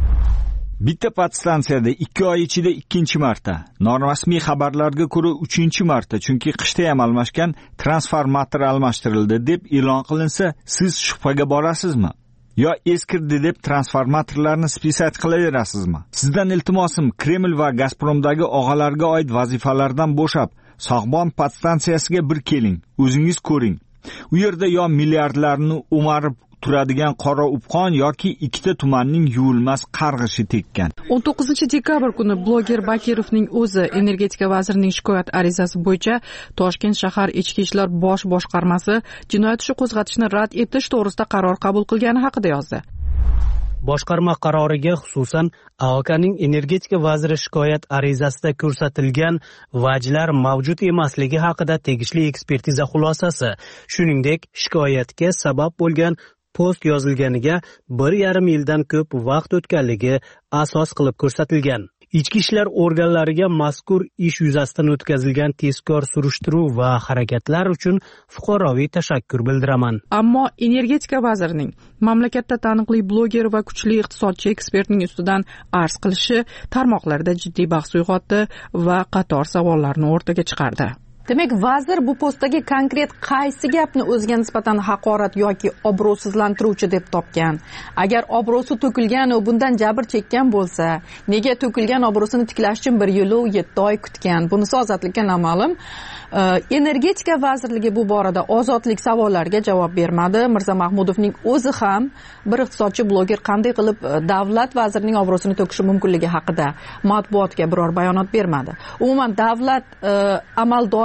Speaker 6: Bitta podstansiyada ikki oy ichida ikkinchi marta, norasmiy xabarlarga ko'ra uchinchi marta, chunki qishda ham almashgan transformator almashtirildi deb e'lon qilinsa, siz shubhaga borasizmi? Yo eskirdi deb transformatorlarni spesat qilaverasizmi? Sizdan iltimosim, Kreml va Gazpromdagi og'alarga oid vazifalardan bo'shab, Sag'bon podstansiyasiga bir keling, o'zingiz ko'ring. U yerda yo milliardlarni o'marib turadigan qora upqon yoki ikkita tumanning yuvilmas qarg'ishi tekkan.
Speaker 12: o'n to'qqizinchi dekabr kuni bloger Bakirovning o'zi energetika vazirining shikoyat arizasi bo'yicha Toshkent shahar ichki ishlar bosh boshqarmasi jinoyat ishi qo'zg'atishni rad etish to'g'risida qaror qabul qilgani haqida yozdi.
Speaker 5: Boshqarma qaroriga xususan A O K'ning energetika vaziri shikoyat arizasida ko'rsatilgan vajlar mavjud emasligi haqida tegishli ekspertiza xulosasi, shuningdek shikoyatga sabab bo'lgan post yozilganiga bir yarim yildan ko'p vaqt o'tganligi asos qilib ko'rsatilgan. Ichki ishlar organlariga mazkur ish yuzasidan o'tkazilgan tezkor surishtiruv va harakatlar uchun fuqaroviy tashakkur bildiraman.
Speaker 12: Ammo energetika vazirining mamlakatda taniqli bloger va kuchli iqtisodchi ekspertning ustidan arz qilishi tarmoqlarda jiddiy bahs uyg'otdi va qator savollarni o'rtaga chiqardi. Demak, vazir bu postdagi konkret qaysi gapni o'ziga nisbatan haqorat yoki obro'sizlantiruvchi deb topgan? Agar obro'si to'kilgan va bundan jabr chekkan bo'lsa, nega to'kilgan obro'sini tiklash uchun bir yil va yetti oy kutgan? Bunisi ozodlikka noma'lum. Energetika vazirligi bu borada ozodlik savollariga javob bermadi. Mirzamahmudovning o'zi ham bir iqtisodchi bloger qanday qilib davlat vazirining obro'sini to'kishi mumkinligi haqida matbuotga biror bayonot bermadi. Umuman davlat amaldori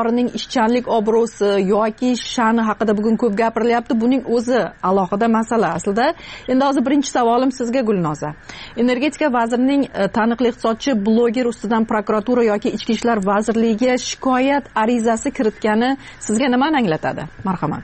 Speaker 12: fuqarolarining ishchanlik obro'si yoki sha'ni haqida bugun ko'p gapirilyapti. Buning o'zi alohida masala aslida. Endi hozir birinchi savolim sizga Gulnoza. Energetika vazirining taniqli iqtisodchi bloger ustidan prokuratura yoki ichki ishlar vazirligiga shikoyat arizasi kiritgani sizga nimani anglatadi? Marhamat.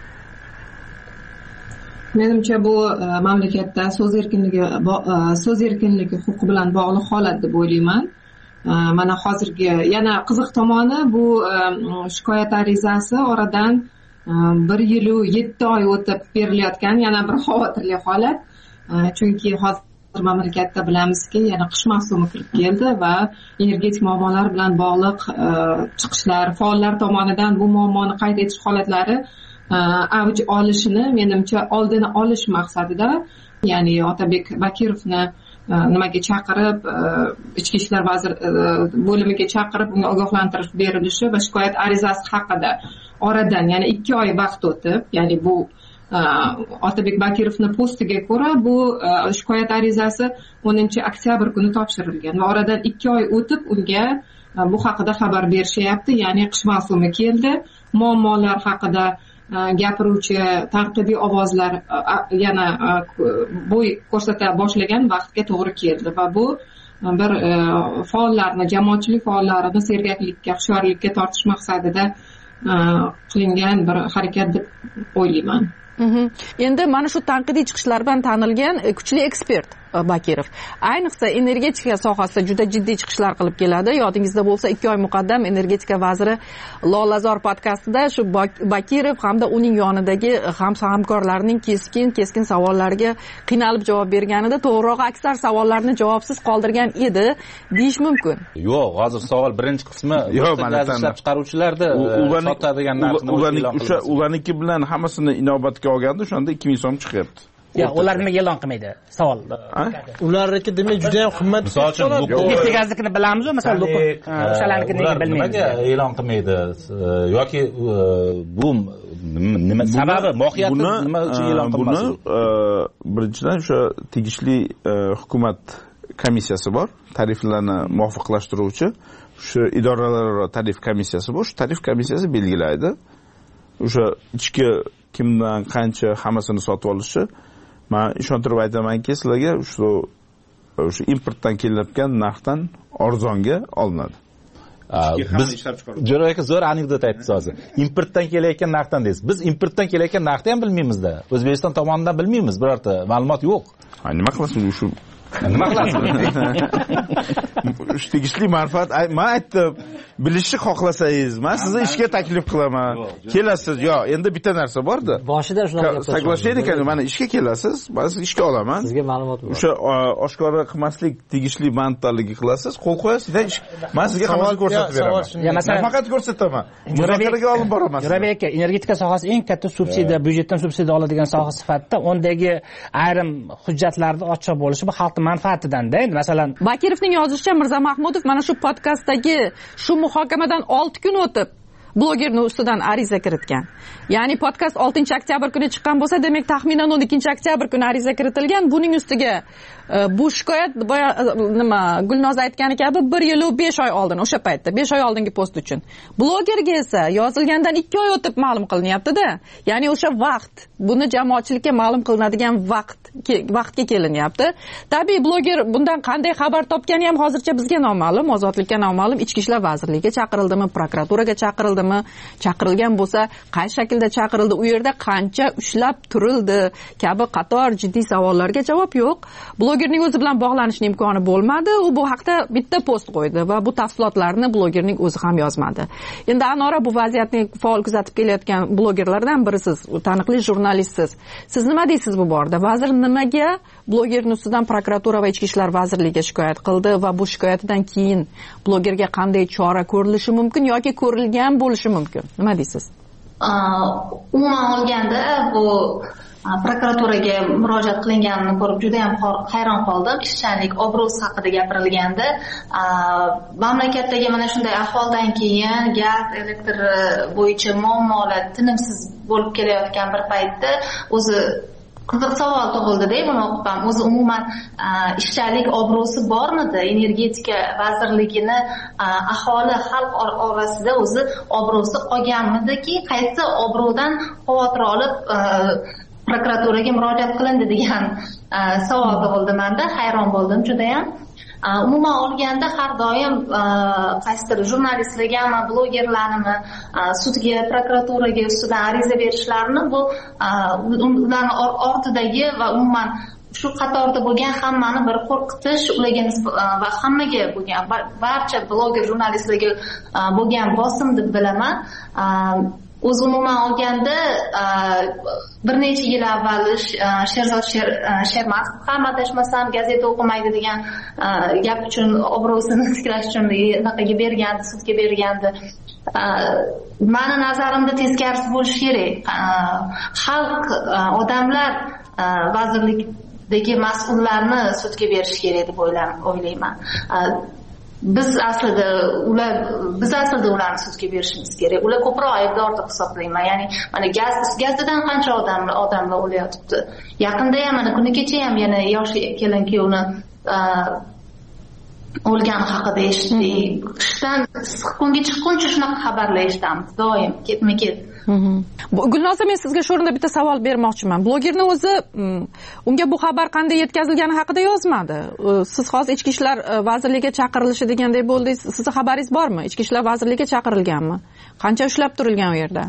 Speaker 4: Menimcha bu mamlakatda so'z erkinligi so'z erkinligi huquqi bilan bog'liq holat deb o'ylayman. Mana hozirgi yana qiziq tomoni bu shikoyat arizasi oradan bir yil u yetti oy o'tib berilayotgan yana bir xavotirli holat. Chunki hozir mamlakatda bilamizki, yana qish mavsumi kirib keldi va energetik muammolar bilan bog'liq chiqishlar, faollar tomonidan bu muammoni qayd etish holatlari avj olishini menimcha oldini olish maqsadida, ya'ni Otabek Bakirovni nimaga chaqirib, ichki ishlar vazir bo'limiga chaqirib unga ogohlantirish berilishi va shikoyat arizasi haqida oradan yana ikki oy vaqt o'tib, ya'ni bu Otabek Bakirovni postiga ko'ra bu shikoyat arizasi o'ninchi oktyabr kuni topshirilgan va oradan ikki oy o'tib unga bu haqida xabar berishyapti, ya'ni qish mavsumi keldi, muammolar haqida gapiruvchi tanqidiy ovozlar yana bo'y ko'rsata boshlagan vaqtga to'g'ri keldi va bu bir faollarni, jamoatchilik faollarini sergaklikka, hushyorlikka tortish maqsadida qilingan bir harakat deb o'ylayman.
Speaker 12: Endi mana shu tanqidiy chiqishlar bilan tanilgan kuchli ekspert Bakirov ayniqsa energetika sohasida juda jiddiy chiqishlar qilib keladi. Yodingizda bo'lsa, ikki oy muqaddam energetika vaziri Lolazor podkastida shu Bakirov hamda uning yonidagi hamkorlarining keskin keskin savollariga qiynalib javob berganida, to'g'rirog'i aksar savollarni javobsiz qoldirgan edi deyish mumkin.
Speaker 7: Yo'q, hozir savol birinchi qismi gaz ishlab chiqaruvchilarda sotadigan narxni
Speaker 18: o'sha ularniki bilan hammasini inobatga olganda o'shanda ikki ming so'm chiqyapti.
Speaker 8: Yo'q, ular nimaga e'lon qilmaydi? Savol.
Speaker 10: Ularniki demak juda ham qimmat.
Speaker 8: Misol uchun, Neftegaznikini bilamiz-ku, masalan, o'shalarnikini nega bilmaymiz?
Speaker 7: Nimaga e'lon qilmaydi? Yoki bu nima sababi, mohiyati nima uchun e'lon qilmaydi?
Speaker 18: Buni birinchidan o'sha tegishli hukumat komissiyasi bor, tariflarni muvofiqlashtiruvchi, shu idoralararo tarif komissiyasi bor. Shu tarif komissiyasi belgilaydi. O'sha ichki kimdan qancha hammasini sotib olishi, men ishontirib aytamanki, sizlarga shu o'sha importdan kelayotgan narxdan arzonga olinadi.
Speaker 7: Biz Jo'ra aka zo'r anekdot aytdingiz hozir. Importdan kelayotgan narxdan deysiz. Biz importdan kelayotgan narxni ham bilmaymiz-da. O'zbekiston tomonidan bilmaymiz, birorta ma'lumot yo'q.
Speaker 18: Ha, nima qilasiz shu?
Speaker 7: Nima qilasiz?
Speaker 18: Shu tegishli manfaat, men aytdim, bilishni xohlasangiz, men sizni ishga taklif qilaman. Kelasiz, yo, endi bitta narsa bor-da.
Speaker 10: Boshida shunaqa
Speaker 18: soglashaylik, mana ishga kelasiz, men sizni ishga olaman.
Speaker 10: Sizga ma'lumot bor.
Speaker 18: O'sha oshkora qilmaslik tegishli manfaatlarga qilasiz, qo'l qo'yasiz, men sizga hammasini ko'rsatib beraman. Men faqat ko'rsataman. Muzokaraga olib boraman.
Speaker 8: Jo'rabek aka, energetika sohasi eng katta subsidiya, byudjetdan subsidiya oladigan soha sifatida undagi ayrim hujjatlarni ochiq bo'lishi bu xalq manfaatidan-da. Endi masalan,
Speaker 12: Bakirovning yozishicha Mirza Mahmudov mana shu podkastdagi shu muhokamadan olti kun o'tib blogerning ustidan ariza kiritgan. Ya'ni podkast oltinchi oktyabr kuni chiqqan bo'lsa, demak taxminan o'n ikkinchi oktyabr kuni ariza kiritilgan. Buning ustiga bu shikoyat nima Gulnoza aytgani kabi bir yil va besh oy oldin, o'sha paytda besh oy oldingi post uchun. Blogerga esa yozilgandan ikki oy o'tib ma'lum qilinyapti-da. Ya'ni o'sha vaqt, buni jamoatchilikka ma'lum qilinadigan vaqt vaqtga kelinyapti. Tabiiy bloger bundan qanday xabar topgani ham hozircha bizga noma'lum, ozodlikka noma'lum. Ichki ishlar vazirligiga chaqirildimi, prokuraturaga chaqirildimi, chaqirilgan bo'lsa, qanday shaklda chaqirildi, u yerda qancha ushlab turildi kabi qator jiddiy savollarga javob yo'q. Blogerning o'zi bilan bog'lanishning imkoni bo'lmadi. U bu haqda bitta post qo'ydi va bu tafsilotlarni blogerning o'zi ham yozmadi. Endi Anora, bu vaziyatni faol kuzatib kelayotgan blogerlardan birisiz, taniqli jurnalistsiz. Siz nima deysiz bu borada? Vazir nimaga blogerning ustidan prokuratura va ichki ishlar vazirligiga shikoyat qildi va bu shikoyatidan keyin blogerga qanday chora ko'rilishi mumkin yoki ko'rilgan bo'lishi mumkin? Nima deysiz?
Speaker 26: Umuman olganda bu prokuraturaga murojaat qilinganini ko'rib juda ham hayron qoldim. Ishchanlik obro'si haqida gapirilganda, mamlakatdagi mana shunday ahvoldan keyin gaz, elektr bo'yicha muammolar tinimsiz bo'lib kelayotgan bir paytda o'zi qiziq savol tug'ildida buni o'qib ham o'zi umuman ishchanlik obro'si bormidi energetika vazirligini aholi xalq orasida o'zi obro'si qolganmidiki qaysi obro'dan xavotir olib prokuraturaga murojaat qilindi degan savol tug'ildi manda. Hayron bo'ldim judayam. Umuman olganda har doim qaysidir jurnalistlargami, blogerlarnimi sudga, prokuraturaga ustidan ariza berishlarini bu ularning ortidagi va umuman shu qatorda bo'lgan hammani bir qo'rqitish, ularga va hammaga bo'lgan barcha bloger jurnalistlarga bo'lgan bosim deb bilaman. O'zi umuman olganda bir necha yil avval Sherzod Shermatov ham adashmasam gazeta o'qimaydi degan gap uchun obro'sini tiklash uchun anaqaga bergandi, sudga bergandi. Mani nazarimda teskarisi bo'lishi kerak. Xalq, odamlar vazirlikdagi mas'ullarni sudga berish kerak deb o'ylayman. Biz aslida ular biz aslida ularni sudga berishimiz kerak. Ular ko'proq aybdor deb hisoblayman. Ya'ni mana gaz gazdan qancha odamlar odamlar o'layotibdi. Yaqinda ham mana kuni kecha ham yana yosh kelin kuyovni o'lgani haqida eshitdik. Qishdan issiq kunga chiqquncha shunaqa xabarlar eshitamiz doim, ketma-ket.
Speaker 12: Gulnoza, men sizga shu o'rinda bitta savol bermoqchiman. Blogerning o'zi unga bu xabar qanday yetkazilgani haqida yozmadi. Siz hozir Ichki ishlar vazirligiga chaqirilishi degandek bo'ldingiz. Sizning xabaringiz bormi? Ichki ishlar vazirligiga chaqirilganmi? Qancha ushlab turilgan u yerda?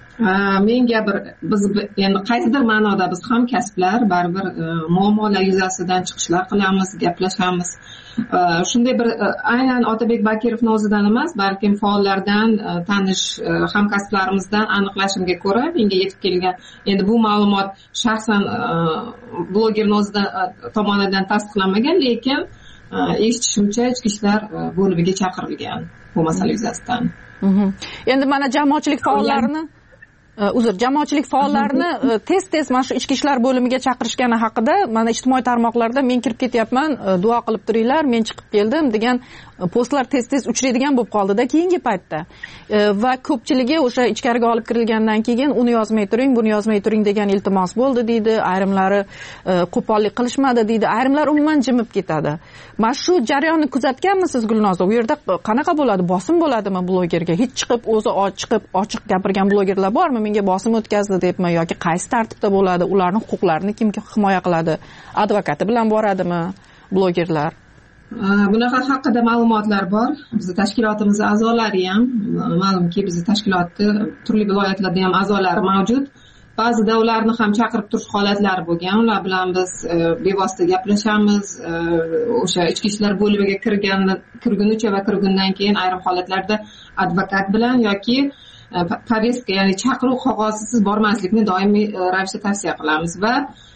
Speaker 4: Menga bir biz endi qaysidir ma'noda biz ham kasblar baribir muammolar yuzasidan chiqishlar qilamiz, gaplashamiz. Shunday bir aynan Otabek Bakirovning o'zidan emas, balkim faollardan, tanish hamkasblarimizdan aniqlashimga ko'ra menga yetib kelgan. Endi bu ma'lumot shaxsan blogerning o'zidan tomonidan tasdiqlanmagan, lekin eshitishimcha ichki ishlar bo'limiga chaqirilgan bu masala yuzasidan.
Speaker 12: Endi mana jamoatchilik faollarini uzr jamoatchilik faollarini tez-tez mana shu ichki ishlar bo'limiga chaqirishgani haqida mana ijtimoiy tarmoqlarda men kirib ketyapman, duo qilib turinglar, men chiqib keldim degan postlar tez-tez uchraydigan bo'lib qoldida keyingi paytda. Va ko'pchiligi o'sha ichkariga olib kirilgandan keyin uni yozmay turing, buni yozmay turing degan iltimos bo'ldi deydi. Ayrimlari qo'pollik qilishmadi deydi. Ayrimlar umuman jimib ketadi. Mana shu jarayonni kuzatganmisiz Gulnoza? U yerda qanaqa bo'ladi? Bosim bo'ladimi blogerga? Hech chiqib o'zi chiqib ochiq gapirgan blogerlar bormi? Menga bosim o'tkazdi debmi yoki qaysi tartibda bo'ladi? Ularning huquqlarini kim himoya qiladi? Advokati bilan boradimi blogerlar?
Speaker 4: Bunaqa haqida ma'lumotlar bor. Bizning tashkilotimiz a'zolari ham, ma'lumki bizning tashkilotda turli viloyatlarda ham a'zolari mavjud. Ba'zida ularni ham chaqirib turish holatlari bo'lgan. Ular bilan biz bevosita gaplashamiz. O'sha ichki ishlar bo'limiga kirgan kirgunicha va kirgundan keyin ayrim holatlarda advokat bilan yoki повестка, ya'ni chaqiruv qog'ozisiz bormaslikni doimiy ravishda tavsiya qilamiz va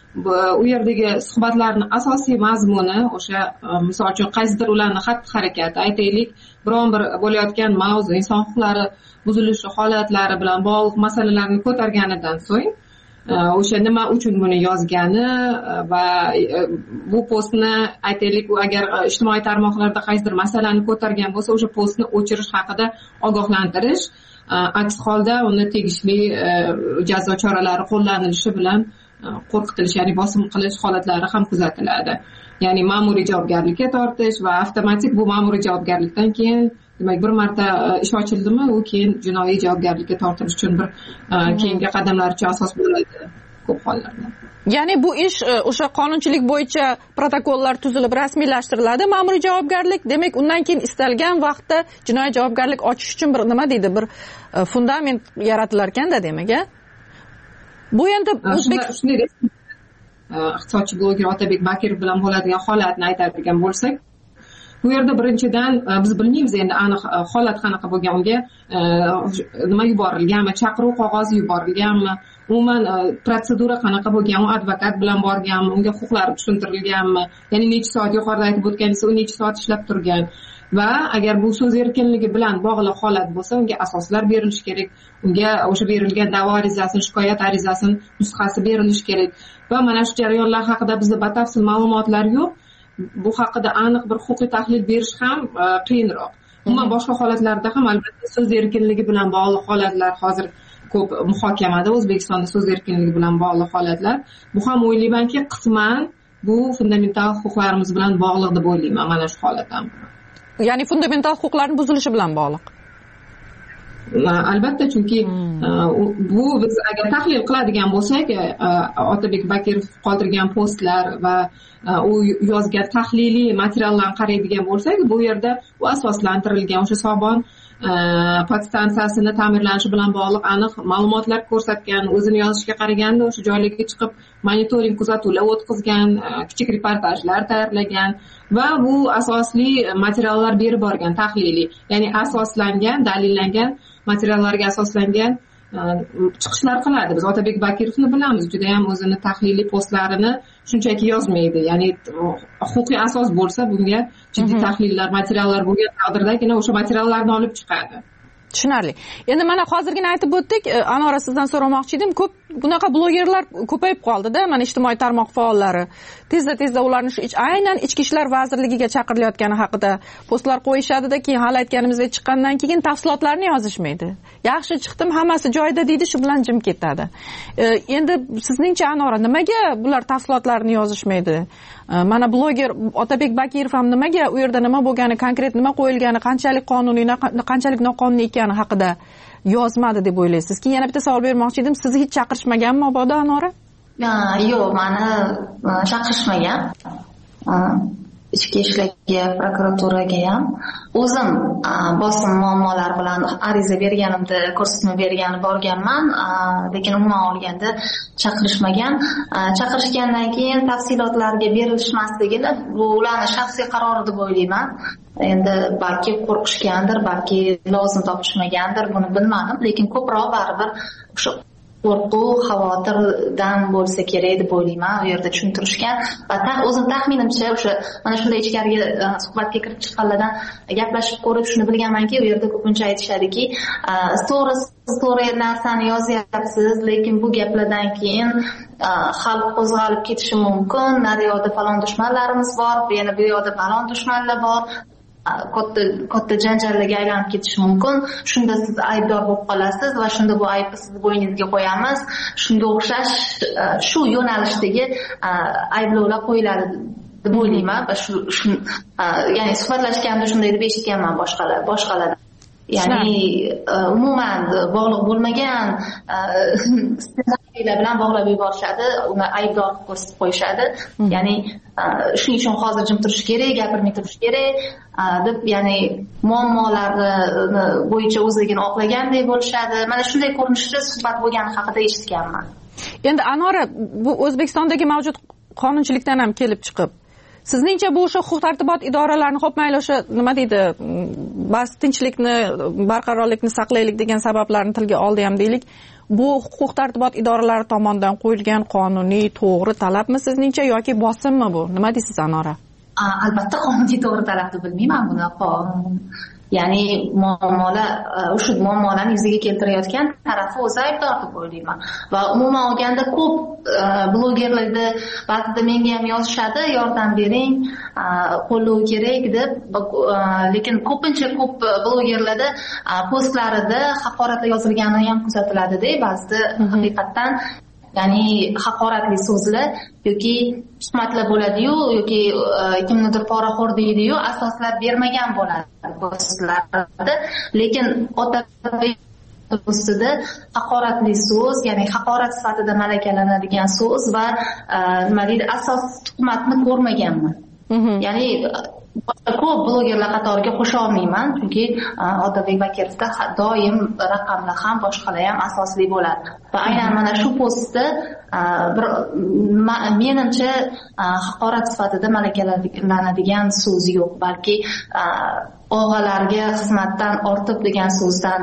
Speaker 4: u yerdagi suhbatlarning asosiy mazmuni o'sha misol uchun qaysidir ularning xatti-harakati, aytaylik, biron bir bo'layotgan mavzu, inson huquqlari buzilishi holatlari bilan bog'liq masalalarni ko'targanidan so'ng o'sha nima uchun buni yozgani va bu postni aytaylik, u agar ijtimoiy tarmoqlarda qaysidir masalani ko'targan bo'lsa, o'sha postni o'chirish haqida ogohlantirish, aks holda uni tegishli jazo choralari qo'llanilishi bilan qo'rqitilish, ya'ni bosim qilish holatlari ham kuzatiladi. Ya'ni ma'muriy javobgarlikka tortish va avtomatik bu ma'muriy javobgarlikdan keyin, demak, bir marta ish ochildimi, u keyin jinoiy javobgarlikka tortilish uchun bir keyingi qadamlar uchun asos bo'ladi ko'p hollarda.
Speaker 12: Ya'ni bu ish o'sha qonunchilik bo'yicha protokollar tuzilib rasmiylashtiriladi, ma'muriy javobgarlik. Demak, undan keyin istalgan vaqtda jinoiy javobgarlik ochish uchun bir nima deydi, bir fundament yaratilar ekanda, demak, a? Bu endi o'zbek
Speaker 4: iqtisodchi bloger Otabek Bakirov bilan bo'ladigan holatni aytadigan bo'lsak, bu yerda birinchidan biz bilmaymiz endi aniq holat qanaqa bo'lgan, unga nima yuborilganmi, chaqiruv qog'ozi yuborilganmi, umuman protsedura qanaqa bo'lgan, u advokat bilan borganmi, unga huquqlari tushuntirilganmi, ya'ni necha soat, yuqorida aytib o'tganingiz, u necha soat ishlab turgan va agar bu so'z erkinligi bilan bog'liq holat bo'lsa, unga asoslar berilishi kerak, unga o'sha berilgan da'vo arizasini, shikoyat arizasini nusxasi berilishi kerak va mana shu jarayonlar haqida bizda batafsil ma'lumotlar yo'q. Bu haqida aniq bir huquqiy tahlil berish ham qiyinroq. Umuman boshqa holatlarda ham albatta so'z erkinligi bilan bog'liq holatlar hozir ko'p muhokamada O'zbekistonda so'z erkinligi bilan bog'liq holatlar. Bu ham o'ylaymanki, qisman bu fundamental huquqlarimiz bilan bog'liq deb o'ylayman mana shu holat ham.
Speaker 12: Ya'ni fundamental huquqlarning buzilishi bilan bog'liq.
Speaker 4: Albatta, chunki bu biz agar tahlil qiladigan bo'lsak, Otabek Bakirov qoldirgan postlar va u yozgan tahliliy materiallarni qaraydigan bo'lsak, bu yerda u asoslantirilgan o'sha Sobon podstansiyasini ta'mirlanishi bilan bog'liq aniq ma'lumotlar ko'rsatgan, o'zini yozishiga qaraganda o'sha joylarga chiqib monitoring kuzatuvlar o'tkazgan, kichik reportajlar tayyorlagan va bu asosli materiallar berib borgan tahliliy, ya'ni asoslangan, dalillangan materiallarga asoslangan chiqishlar qiladi. Biz Otabek Bakirovni bilamiz, juda ham o'zini tahliliy postlarini shunchaki yozmaydi. Ya'ni huquqiy asos bo'lsa, bunga jiddiy tahlillar, materiallar bo'lgan taqdirdagina o'sha materiallarni olib chiqadi.
Speaker 12: Tushunarli. Endi mana hozirgina aytib o'tdik, Anora sizdan so'ramoqchi edim, ko'p bunaqa blogerlar ko'payib qoldi-da, mana ijtimoiy tarmoq faollari. Tezda-tezda ularni shu aynan Ichki ishlar vazirligiga chaqirilayotgani haqida postlar qo'yishadi-da, keyin hali aytganimizdek chiqqandan keyin tafsilotlarni yozishmaydi. Yaxshi chiqdim, hammasi joyida deydi, shu bilan jim ketadi. Endi sizningcha Anora, nimaga bular tafsilotlarni yozishmaydi? Mana bloger Otabek Bakirov ham nimaga u yerda nima bo'lgani, konkret nima qo'yilgani, qanchalik qonuniy, qanchalik noqonuniy ekani haqida yozmadi deb o'ylaysiz? Keyin yana bitta savol bermoqchi edim, sizni hech chaqirishmaganmi mabodo Anora?
Speaker 26: Yo'q, meni chaqirishmagan. Ichki ishlarga, prokuraturaga ham o'zim bosim muammolar bilan ariza berganimda ko'rsatma bergani borganman, lekin umuman olganda chaqirishmagan. Chaqirishgandan keyin tafsilotlarga berilishmasligini bu ularning shaxsiy qarori deb o'ylayman. Endi balki qo'rqishgandir, balki lozim topishmagandir, buni bilmadim, lekin ko'proq baribir o'sha qo'rquv, xavotirdan bo'lsa kerak deb o'ylayman. U yerda tushuntirishgan va o'zim taxminimcha o'sha mana shunday ichkariga suhbatga kirib chiqqanlardan gaplashib ko'rib shuni bilganmanki, u yerda ko'pincha aytishadiki, stories story narsani yozyapsiz, lekin bu gaplardan keyin xalq qo'zg'alib ketishi mumkin. Naryoqda falon dushmanlarimiz bor, yana bu yoqda falon dushmanlar bor. katta katta janjallarga aylanib ketishi mumkin. Shunda siz aybdor bo'lib qolasiz va shunda bu aybni sizni bo'yningizga qo'yamiz. Shunga o'xshash shu yo'nalishdagi ayblovlar qo'yiladi deb o'ylayman va shu ya'ni suhbatlashganda shunday deb eshitganman boshqalar boshqalardan. Ya'ni umuman bog'liq bo'lmagan ssenariylar bilan bog'lab yuborishadi, uni aybdor ko'rsatib qo'yishadi. Ya'ni shuning uchun hozir jim turish kerak, gapirmay turish kerak deb, ya'ni muammolarni bo'yicha o'zligini oqlaganday bo'lishadi. Mana shunday ko'rinishda suhbat bo'lgani haqida eshitganman.
Speaker 12: Endi Anora, bu O'zbekistondagi mavjud qonunchilikdan ham kelib chiqib, sizningcha bu o'sha huquq tartibot idoralarini xo'p mayli o'sha nima deydi, bas tinchlikni, barqarorlikni saqlaylik degan sabablarni tilga oldi ham deylik, bu huquq tartibot idoralari tomonidan qo'yilgan qonuniy to'g'ri talabmi sizningcha yoki bosimmi bu? Nima deysiz Anora?
Speaker 26: Albatta qonuniy to'g'ri talab deb bilmayman buni. Ya'ni muammolar, o'sha muammolarni yuzaga keltirayotgan tarafi o'zi aybdor deb o'ylayman. Va umuman olganda ko'p blogerlarda ba'zida menga ham yozishadi, yordam bering, qo'llov kerak deb, lekin ko'pincha ko'p blogerlarda postlarida haqoratlar yozilgani ham kuzatiladi-da, ba'zida haqiqatan ya'ni haqoratli so'zlar yoki tuhmatlar bo'ladi-yu, yoki kimnidir poraxo'r deydi-yu, asoslab bermagan bo'ladi postlarda. Lekin Otabek ustida haqoratli so'z, ya'ni haqorat sifatida malakalanadigan so'z va nima deydi, asos tuhmatni ko'rmaganman. Ya'ni ko'p blogerlar qatoriga qo'sha olmayman, chunki Otabek Bakirovda doim raqamlar ham boshqalar ham asosli bo'ladi. Va aynan mana shu postda bir menimcha haqorat sifatida malakalanadigan so'z yo'q, balki og'alarga xizmatdan ortib degan so'zdan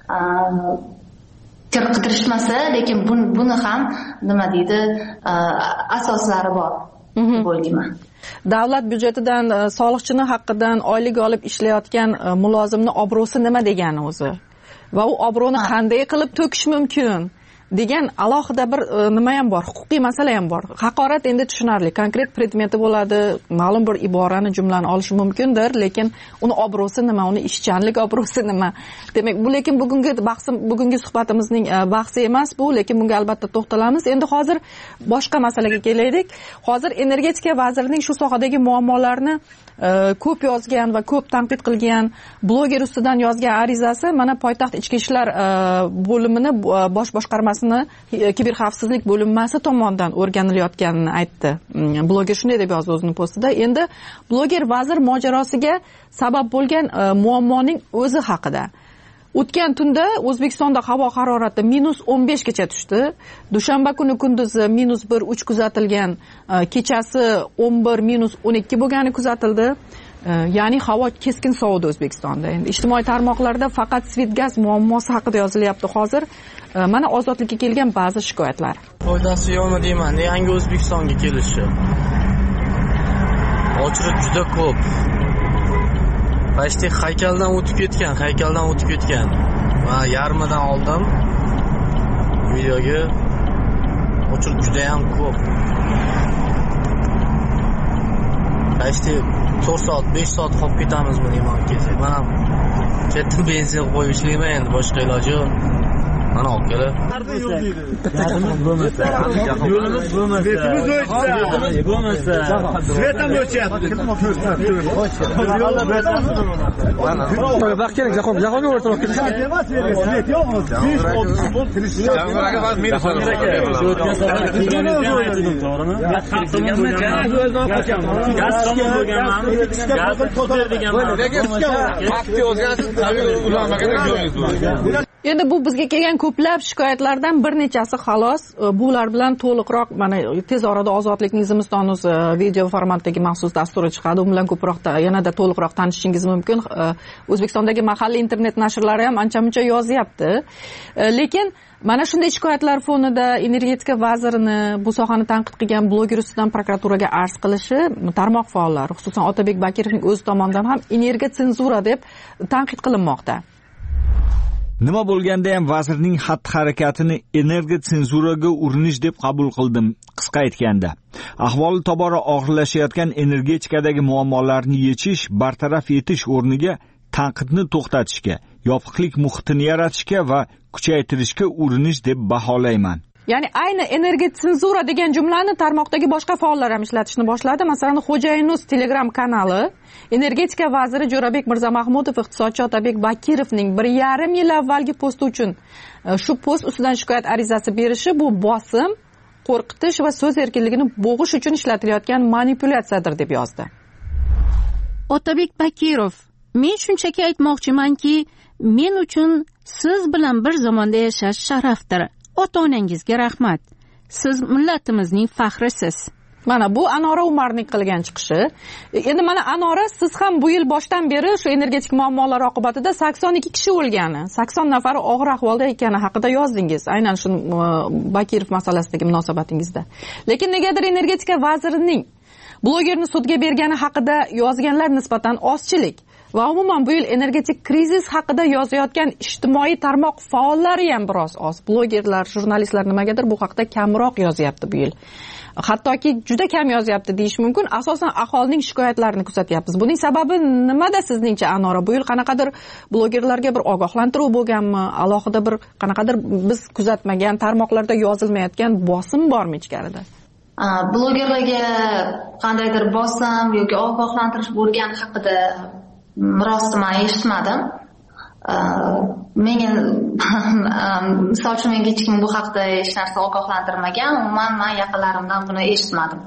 Speaker 26: kirishmasa, lekin buni ham nima deydi, asoslari bor deb o'ylayman.
Speaker 12: Davlat byudjetidan soliqchini haqqidan oylik olib ishlayotgan mulozimni obro'si nima degani o'zi? Va u obro'ni qanday qilib to'kish mumkin? degan alohida bir nima ham bor, huquqiy masala ham bor. Haqorat endi tushunarli, konkret predmeti bo'ladi, ma'lum bir iborani, jumlani olishi mumkindir, lekin uni obro'si nima, uni ishchanlik obro'si nima? Demak, bu lekin bugungi bahsim, bugungi suhbatimizning bahsi emas bu, lekin bunga albatta to'xtalamiz. Endi hozir boshqa masalaga kelaylik. Hozir energetika vazirining shu sohadagi muammolarni ko'p yozgan va ko'p tanqid qilgan bloger ustidan yozgan arizasi mana poytaxt ichki ishlar bo'limini bosh boshqarmasini kiberxavfsizlik bo'linmasi tomonidan o'rganilayotganini aytdi. Bloger shunday deb yozdi o'zining postida. Endi bloger vazir mojarosiga sabab bo'lgan muammoning o'zi haqida. O'tgan tunda O'zbekistonda havo harorati minus o'n besh gacha tushdi. Dushanba kuni kunduzi minus bir uch kuzatilgan, kechasi o'n bir minus o'n ikki bo'lgani kuzatildi. Ya'ni havo keskin sovidi O'zbekistonda. Endi ijtimoiy tarmoqlarda faqat Svetgaz muammosi haqida yozilyapti hozir. Mana ozodlikka kelgan ba'zi shikoyatlar.
Speaker 9: Foydasi yo'qmi deyman, yangi O'zbekistonga kelishi. Ochlik juda ko'p. Pashti haykaldan o'tib ketgan, haykaldan o'tib ketgan. Va yarmidan oldim. Videoga ochlik juda ham ko'p. Pashti to'rt soat, besh soat qolib ketamizmi deyman kelsak. Mana ketdim benzin qo'yib ishlayman, endi boshqa iloji yo'q. Mana olib kelib.
Speaker 1: Yo'limiz bo'lmasa, betimiz o'chsa, bo'lmasa. Svet ham o'chyapti.
Speaker 10: Mana. Bak keling, Jahon, Jahonga o'rtoq kelish.
Speaker 1: Svet yo'qmi? besh olti volt kirish.
Speaker 10: Jamg'araga vaqt minus oladi.
Speaker 1: O'tgan safar kelganingizda aytdim, to'g'rimi? Gaz tomon bo'lganman. Gaz ko'tar deganman.
Speaker 10: Vaqtni o'zgarsiz, tabiiy ulanmagan joyingiz.
Speaker 12: Endi bu bizga kelgan ko'plab shikoyatlardan bir nechasi xolos. Bular bilan to'liqroq mana tez orada Ozodlikning Zimiston.uz video formatdagi maxsus dasturi chiqadi. U bilan ko'proq yanada to'liqroq tanishishingiz mumkin. O'zbekistondagi mahalliy internet nashrlari ham ancha-muncha yozyapti. Lekin mana shunday shikoyatlar fonida energetika vazirini, bu sohani tanqid qilgan bloger ustidan prokuraturaga arz qilishi tarmoq faollari, xususan Otabek Bakirovning o'zi tomonidan ham energiya senzura deb tanqid qilinmoqda.
Speaker 6: Nima bo'lganda ham vazirning xatti-harakatini energiya senzuraga urinish deb qabul qildim. Qisqa aytganda, ahvoli tobora og'irlashayotgan energetikadagi muammolarni yechish, bartaraf etish o'rniga tanqidni to'xtatishga, yopiqlik muhitini yaratishga va kuchaytirishga urinish deb baholayman.
Speaker 12: Ya'ni ayni energiya senzura degan jumlani tarmoqdagi boshqa faollar ham ishlatishni boshladi. Masalan, Xo'jayinuz Telegram kanali energetika vaziri Jo'rabek Mirzamahmudov iqtisodchi Otabek Bakirovning bir yarim yil avvalgi posti uchun shu post ustidan shikoyat arizasi berishi bu bosim, qo'rqitish va so'z erkinligini bo'g'ish uchun ishlatilayotgan manipulyatsiyadir deb yozdi.
Speaker 3: Otabek Bakirov: "Men shunchaki aytmoqchimanki, men uchun siz bilan bir zamonda yashash sharafdir. Ota-onangizga rahmat. Siz millatimizning faxrisiz." Mana bu Anora Umarning qilgan chiqishi. Endi mana Anora, siz ham bu yil boshdan beri shu energetik muammolar oqibatida sakson ikki kishi o'lgani, sakson nafari og'ir ahvolda ekani haqida yozdingiz. Aynan shu Bakirov masalasidagi munosabatingizda. Lekin negadir energetika vazirining blogerni sudga bergani haqida yozganlar nisbatan ozchilik va umuman bu yil energetik krizis haqida yozayotgan ijtimoiy tarmoq faollari ham biroz oz. Blogerlar, jurnalistlar nimagadir bu haqida kamroq yozyapti bu yil. Hattoki juda kam yozyapti deyish mumkin. Asosan aholining shikoyatlarini kuzatyapmiz. Buning sababi nimada sizningcha Anora? Bu yil qanaqadir blogerlarga bir ogohlantiruv bo'lganmi? Alohida bir qanaqadir biz kuzatmagan tarmoqlarda yozilmayotgan bosim bormi ichkarida?
Speaker 26: Blogerlarga qandaydir bosim yoki ogohlantirish bo'lgani haqida rostmi eshitmadim. Menga misol uchun menga hech kim bu haqda hech narsa ogohlantirmagan. Umuman men yaqinlarimdan buni eshitmadim.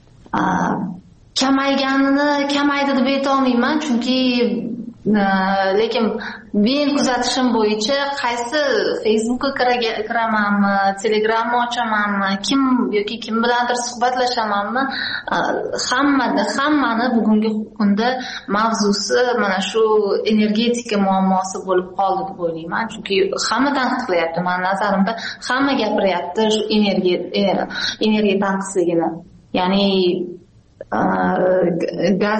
Speaker 26: Kamayganini kamaydi deb ayta olmayman, chunki lekin men kuzatishim bo'yicha qaysi Facebookga kiramanmi, Telegramni ochamanmi, kim yoki kim bilandir suhbatlashamanmi, hammani hammani bugungi kunda mavzusi mana shu energetika muammosi bo'lib qoldi deb o'ylayman. Chunki hamma tanqid qilyapti. Men nazarimda hamma gapiryapti shu energiya energiya tanqisligini. Ya'ni gaz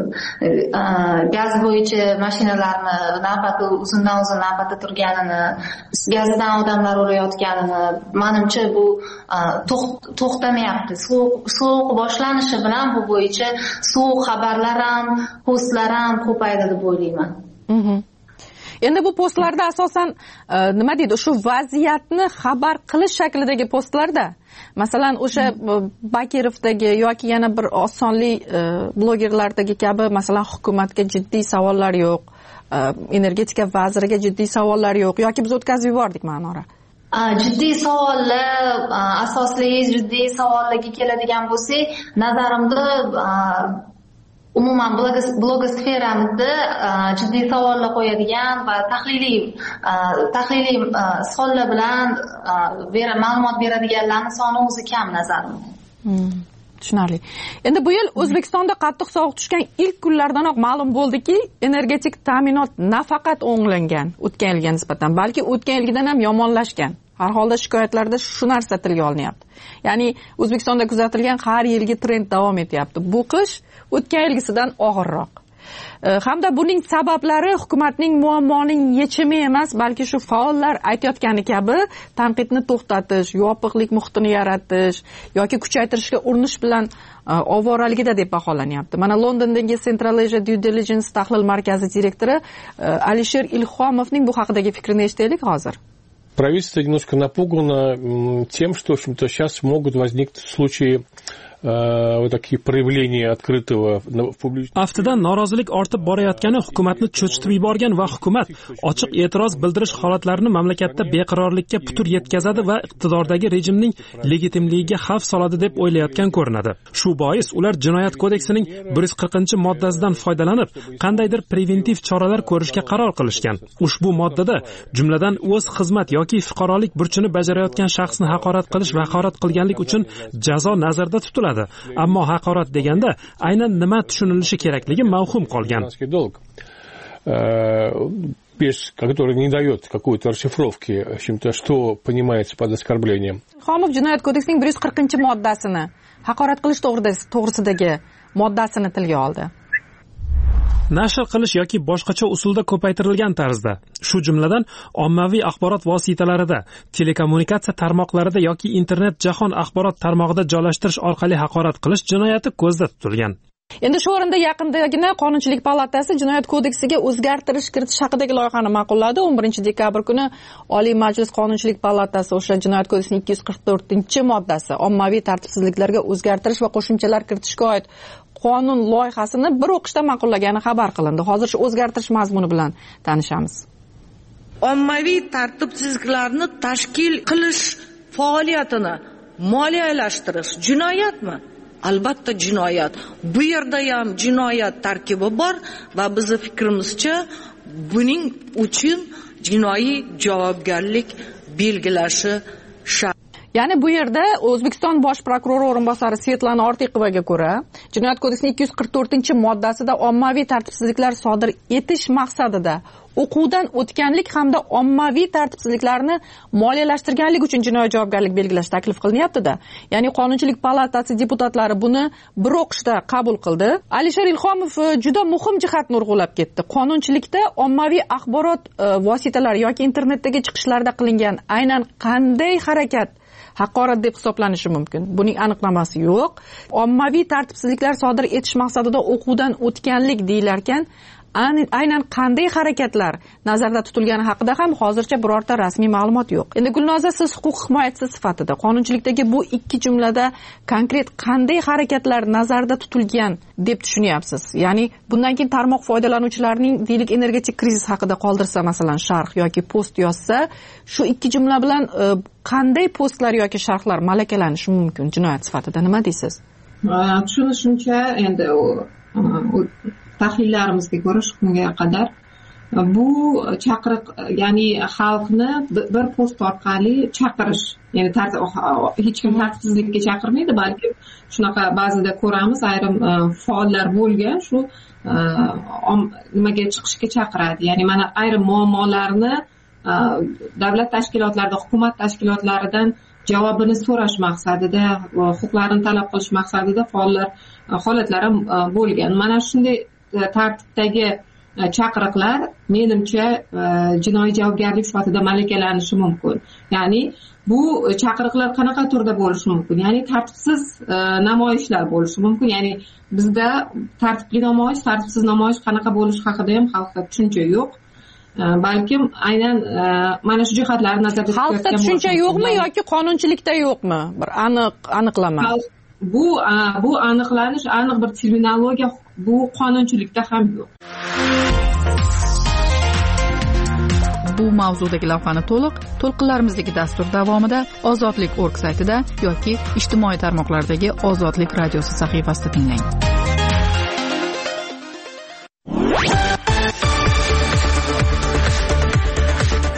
Speaker 26: gaz bo'yicha mashinalarni navbati uzundan uzun navbatda turganini, gazdan odamlar o'layotganini, menimcha bu to'xtamayapti. Sovuq boshlanishi bilan bu bo'yicha sovuq xabarlar ham, postlar ham ko'paydi deb o'ylayman.
Speaker 12: Endi bu postlarda asosan nima deydi, shu vaziyatni xabar qilish shaklidagi postlarda, masalan o'sha Bakirovdagi yoki yana bir osonli blogerlardagi kabi, masalan hukumatga jiddiy savollar yo'q, energetika vaziriga jiddiy savollar yo'q, yoki biz o'tkazib yubordik ma'nora.
Speaker 26: Jiddiy savollar, asosli jiddiy savollarga keladigan bo'lsak, nazarimda umuman blogosferamizda jiddiy savollar qo'yadigan va tahliliy tahliliy sonlar bilan ma'lumot beradiganlarni soni o'zi kam nazarimda.
Speaker 12: Tushunarli. Endi bu yil O'zbekistonda qattiq sovuq tushgan ilk kunlardanoq ma'lum bo'ldiki, energetik ta'minot nafaqat o'nglangan o'tgan yilga nisbatan, balki o'tgan yilgidan ham yomonlashgan. Har holda shikoyatlarda shu narsa tilga olinyapti. Ya'ni O'zbekistonda kuzatilgan har yilgi trend davom etyapti. Bu qish o'tgan yilgisidan og'irroq. Hamda buning sabablari hukumatning muammoning yechimi emas, balki shu faollar aytayotgani kabi tanqidni to'xtatish, yopiqlik muhitini yaratish yoki kuchaytirishga urinish bilan ovoraligida deb baholanyapti. Mana Londondagi Central Asia Due Diligence tahlil markazi direktori Alisher Ilhomovning bu haqidagi fikrini eshitaylik hozir.
Speaker 11: Правительство немножко напугано тем, что, в общем-то, сейчас могут возникнуть случаи вот такие проявления открытого в публичном.
Speaker 13: Aftidan norozilik ortib borayotgani hukumatni cho'chitib yuborgan va hukumat ochiq e'tiroz bildirish holatlarini mamlakatda beqarorlikka putur yetkazadi va iqtidordagi rejimning legitimligiga xavf soladi deb o'ylayotgan ko'rinadi. Shu bois ular Jinoyat kodeksining bir yuz qirqinchi moddasidan foydalanib, qandaydir preventiv choralar ko'rishga qaror qilishgan. Ushbu moddada jumladan o'z xizmat yoki fuqarolik burchini bajarayotgan shaxsni haqorat qilish va haqorat qilganlik uchun jazo nazarda tutiladi. Ammo haqorat deganda aynan nima tushunilishi kerakligi mavhum qolgan.
Speaker 11: Без, который не дает какой-то расшифровки, в общем-то, что понимается под оскорблением.
Speaker 12: Xomov Jinoyat kodeksining bir yuz qirqinchi moddasini, haqorat qilish to'g'risidagi moddasini tilga oldi.
Speaker 13: Nashr qilish yoki boshqacha usulda ko'paytirilgan tarzda, shu jumladan ommaviy axborot vositalarida, telekommunikatsiya tarmoqlarida yoki internet jahon axborot tarmog'ida joylashtirish orqali haqorat qilish jinoyati ko'zda tutilgan.
Speaker 12: Endi shu o'rinda yaqindagina Qonunchilik palatasi Jinoyat kodeksiga o'zgartirish kiritish haqidagi loyihani ma'qulladi. o'n birinchi dekabr kuni Oliy Majlis Qonunchilik palatasi o'sha Jinoyat kodeksining ikki yuz qirq to'rtinchi moddasi ommaviy tartibsizliklarga o'zgartirish va qo'shimchalar kiritishga oid qonun loyihasini bir o'qishda ma'qullagani xabar qilindi. Hozir shu o'zgartirish mazmuni bilan tanishamiz.
Speaker 15: Ommaviy tartibsizliklarni tashkil qilish faoliyatini moliyalashtirish jinoyatmi? Albatta jinoyat. Bu yerda ham jinoyat tarkibi bor va bizning fikrimizcha buning uchun jinoiy javobgarlik belgilashi shart.
Speaker 12: Ya'ni bu yerda O'zbekiston bosh prokurori o'rinbosari Svetlana Ortiqovaga ko'ra, Jinoyat kodeksining ikki yuz qirq to'rtinchi moddasida ommaviy tartibsizliklar sodir etish maqsadida o'quvdan o'tganlik hamda ommaviy tartibsizliklarni moliyalashtirganlik uchun jinoiy javobgarlik belgilash taklif qilinyapti-da. Ya'ni Qonunchilik palatasi deputatlari buni bir o'qishda qabul qildi. Alisher Ilhomov juda muhim jihatni urg'ulab ketdi. Qonunchilikda ommaviy axborot vositalari yoki internetdagi chiqishlarda qilingan aynan qanday harakat haqorat deb hisoblanishi mumkin. Buning aniqlamasi yo'q. Ommaviy tartibsizliklar sodir etish maqsadida o'quvdan o'tganlik deyilarkan, aynan qanday harakatlar nazarda tutilgani haqida ham hozircha birorta rasmiy ma'lumot yo'q. Endi Gulnoza, siz huquq himoyachisi sifatida qonunchilikdagi bu ikki jumlada konkret qanday harakatlar nazarda tutilgan deb tushunyapsiz? Ya'ni bundan keyin tarmoq foydalanuvchilarining deylik energetik krizis haqida qoldirsa, masalan, sharh yoki post yozsa, shu ikki jumla bilan qanday postlar yoki sharhlar malakalanishi mumkin jinoyat sifatida? Nima deysiz?
Speaker 4: Tushunishimcha, endi tahlillarimizga ko'ra shu kunga qadar bu chaqiriq, ya'ni xalqni bir post orqali chaqirish, ya'ni hech kim tartibsizlikka chaqirmaydi, balki shunaqa ba'zida ko'ramiz, ayrim faollar bo'lgan shu nimaga chiqishga chaqiradi. Ya'ni mana ayrim muammolarni davlat tashkilotlarida, hukumat tashkilotlaridan javobini so'rash maqsadida, huquqlarini talab qilish maqsadida faollar holatlar ham bo'lgan. Mana shunday tartibdagi chaqiriqlar menimcha jinoiy javobgarlik sifatida malakалanishi mumkin. Ya'ni bu chaqiriqlar qanaqa turda bo'lishi mumkin? Ya'ni tartibsiz namoyishlar bo'lishi mumkin. Ya'ni bizda tartibli namoyish, tartibsiz namoyish qanaqa bo'lishi haqida ham xalqda tushuncha yo'q. Balkim aynan mana shu jihatlarni nazarda tutgan
Speaker 12: xalqda tushuncha yo'qmi yoki qonunchilikda yo'qmi? Bir aniq aniqlama.
Speaker 4: Bu bu aniqlanish, aniq bir terminologiya bu qonunchilikda ham yo'q.
Speaker 12: Bu mavzudagi lavhani to'liq to'lqinlarimizdagi dastur davomida Ozodlik nokta org saytida yoki ijtimoiy tarmoqlardagi Ozodlik radiosi sahifasida tinglang.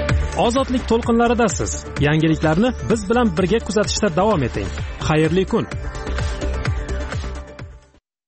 Speaker 13: Ozodlik to'lqinlaridasiz. Yangiliklarni biz bilan birga kuzatishda davom eting. Xayrli kun.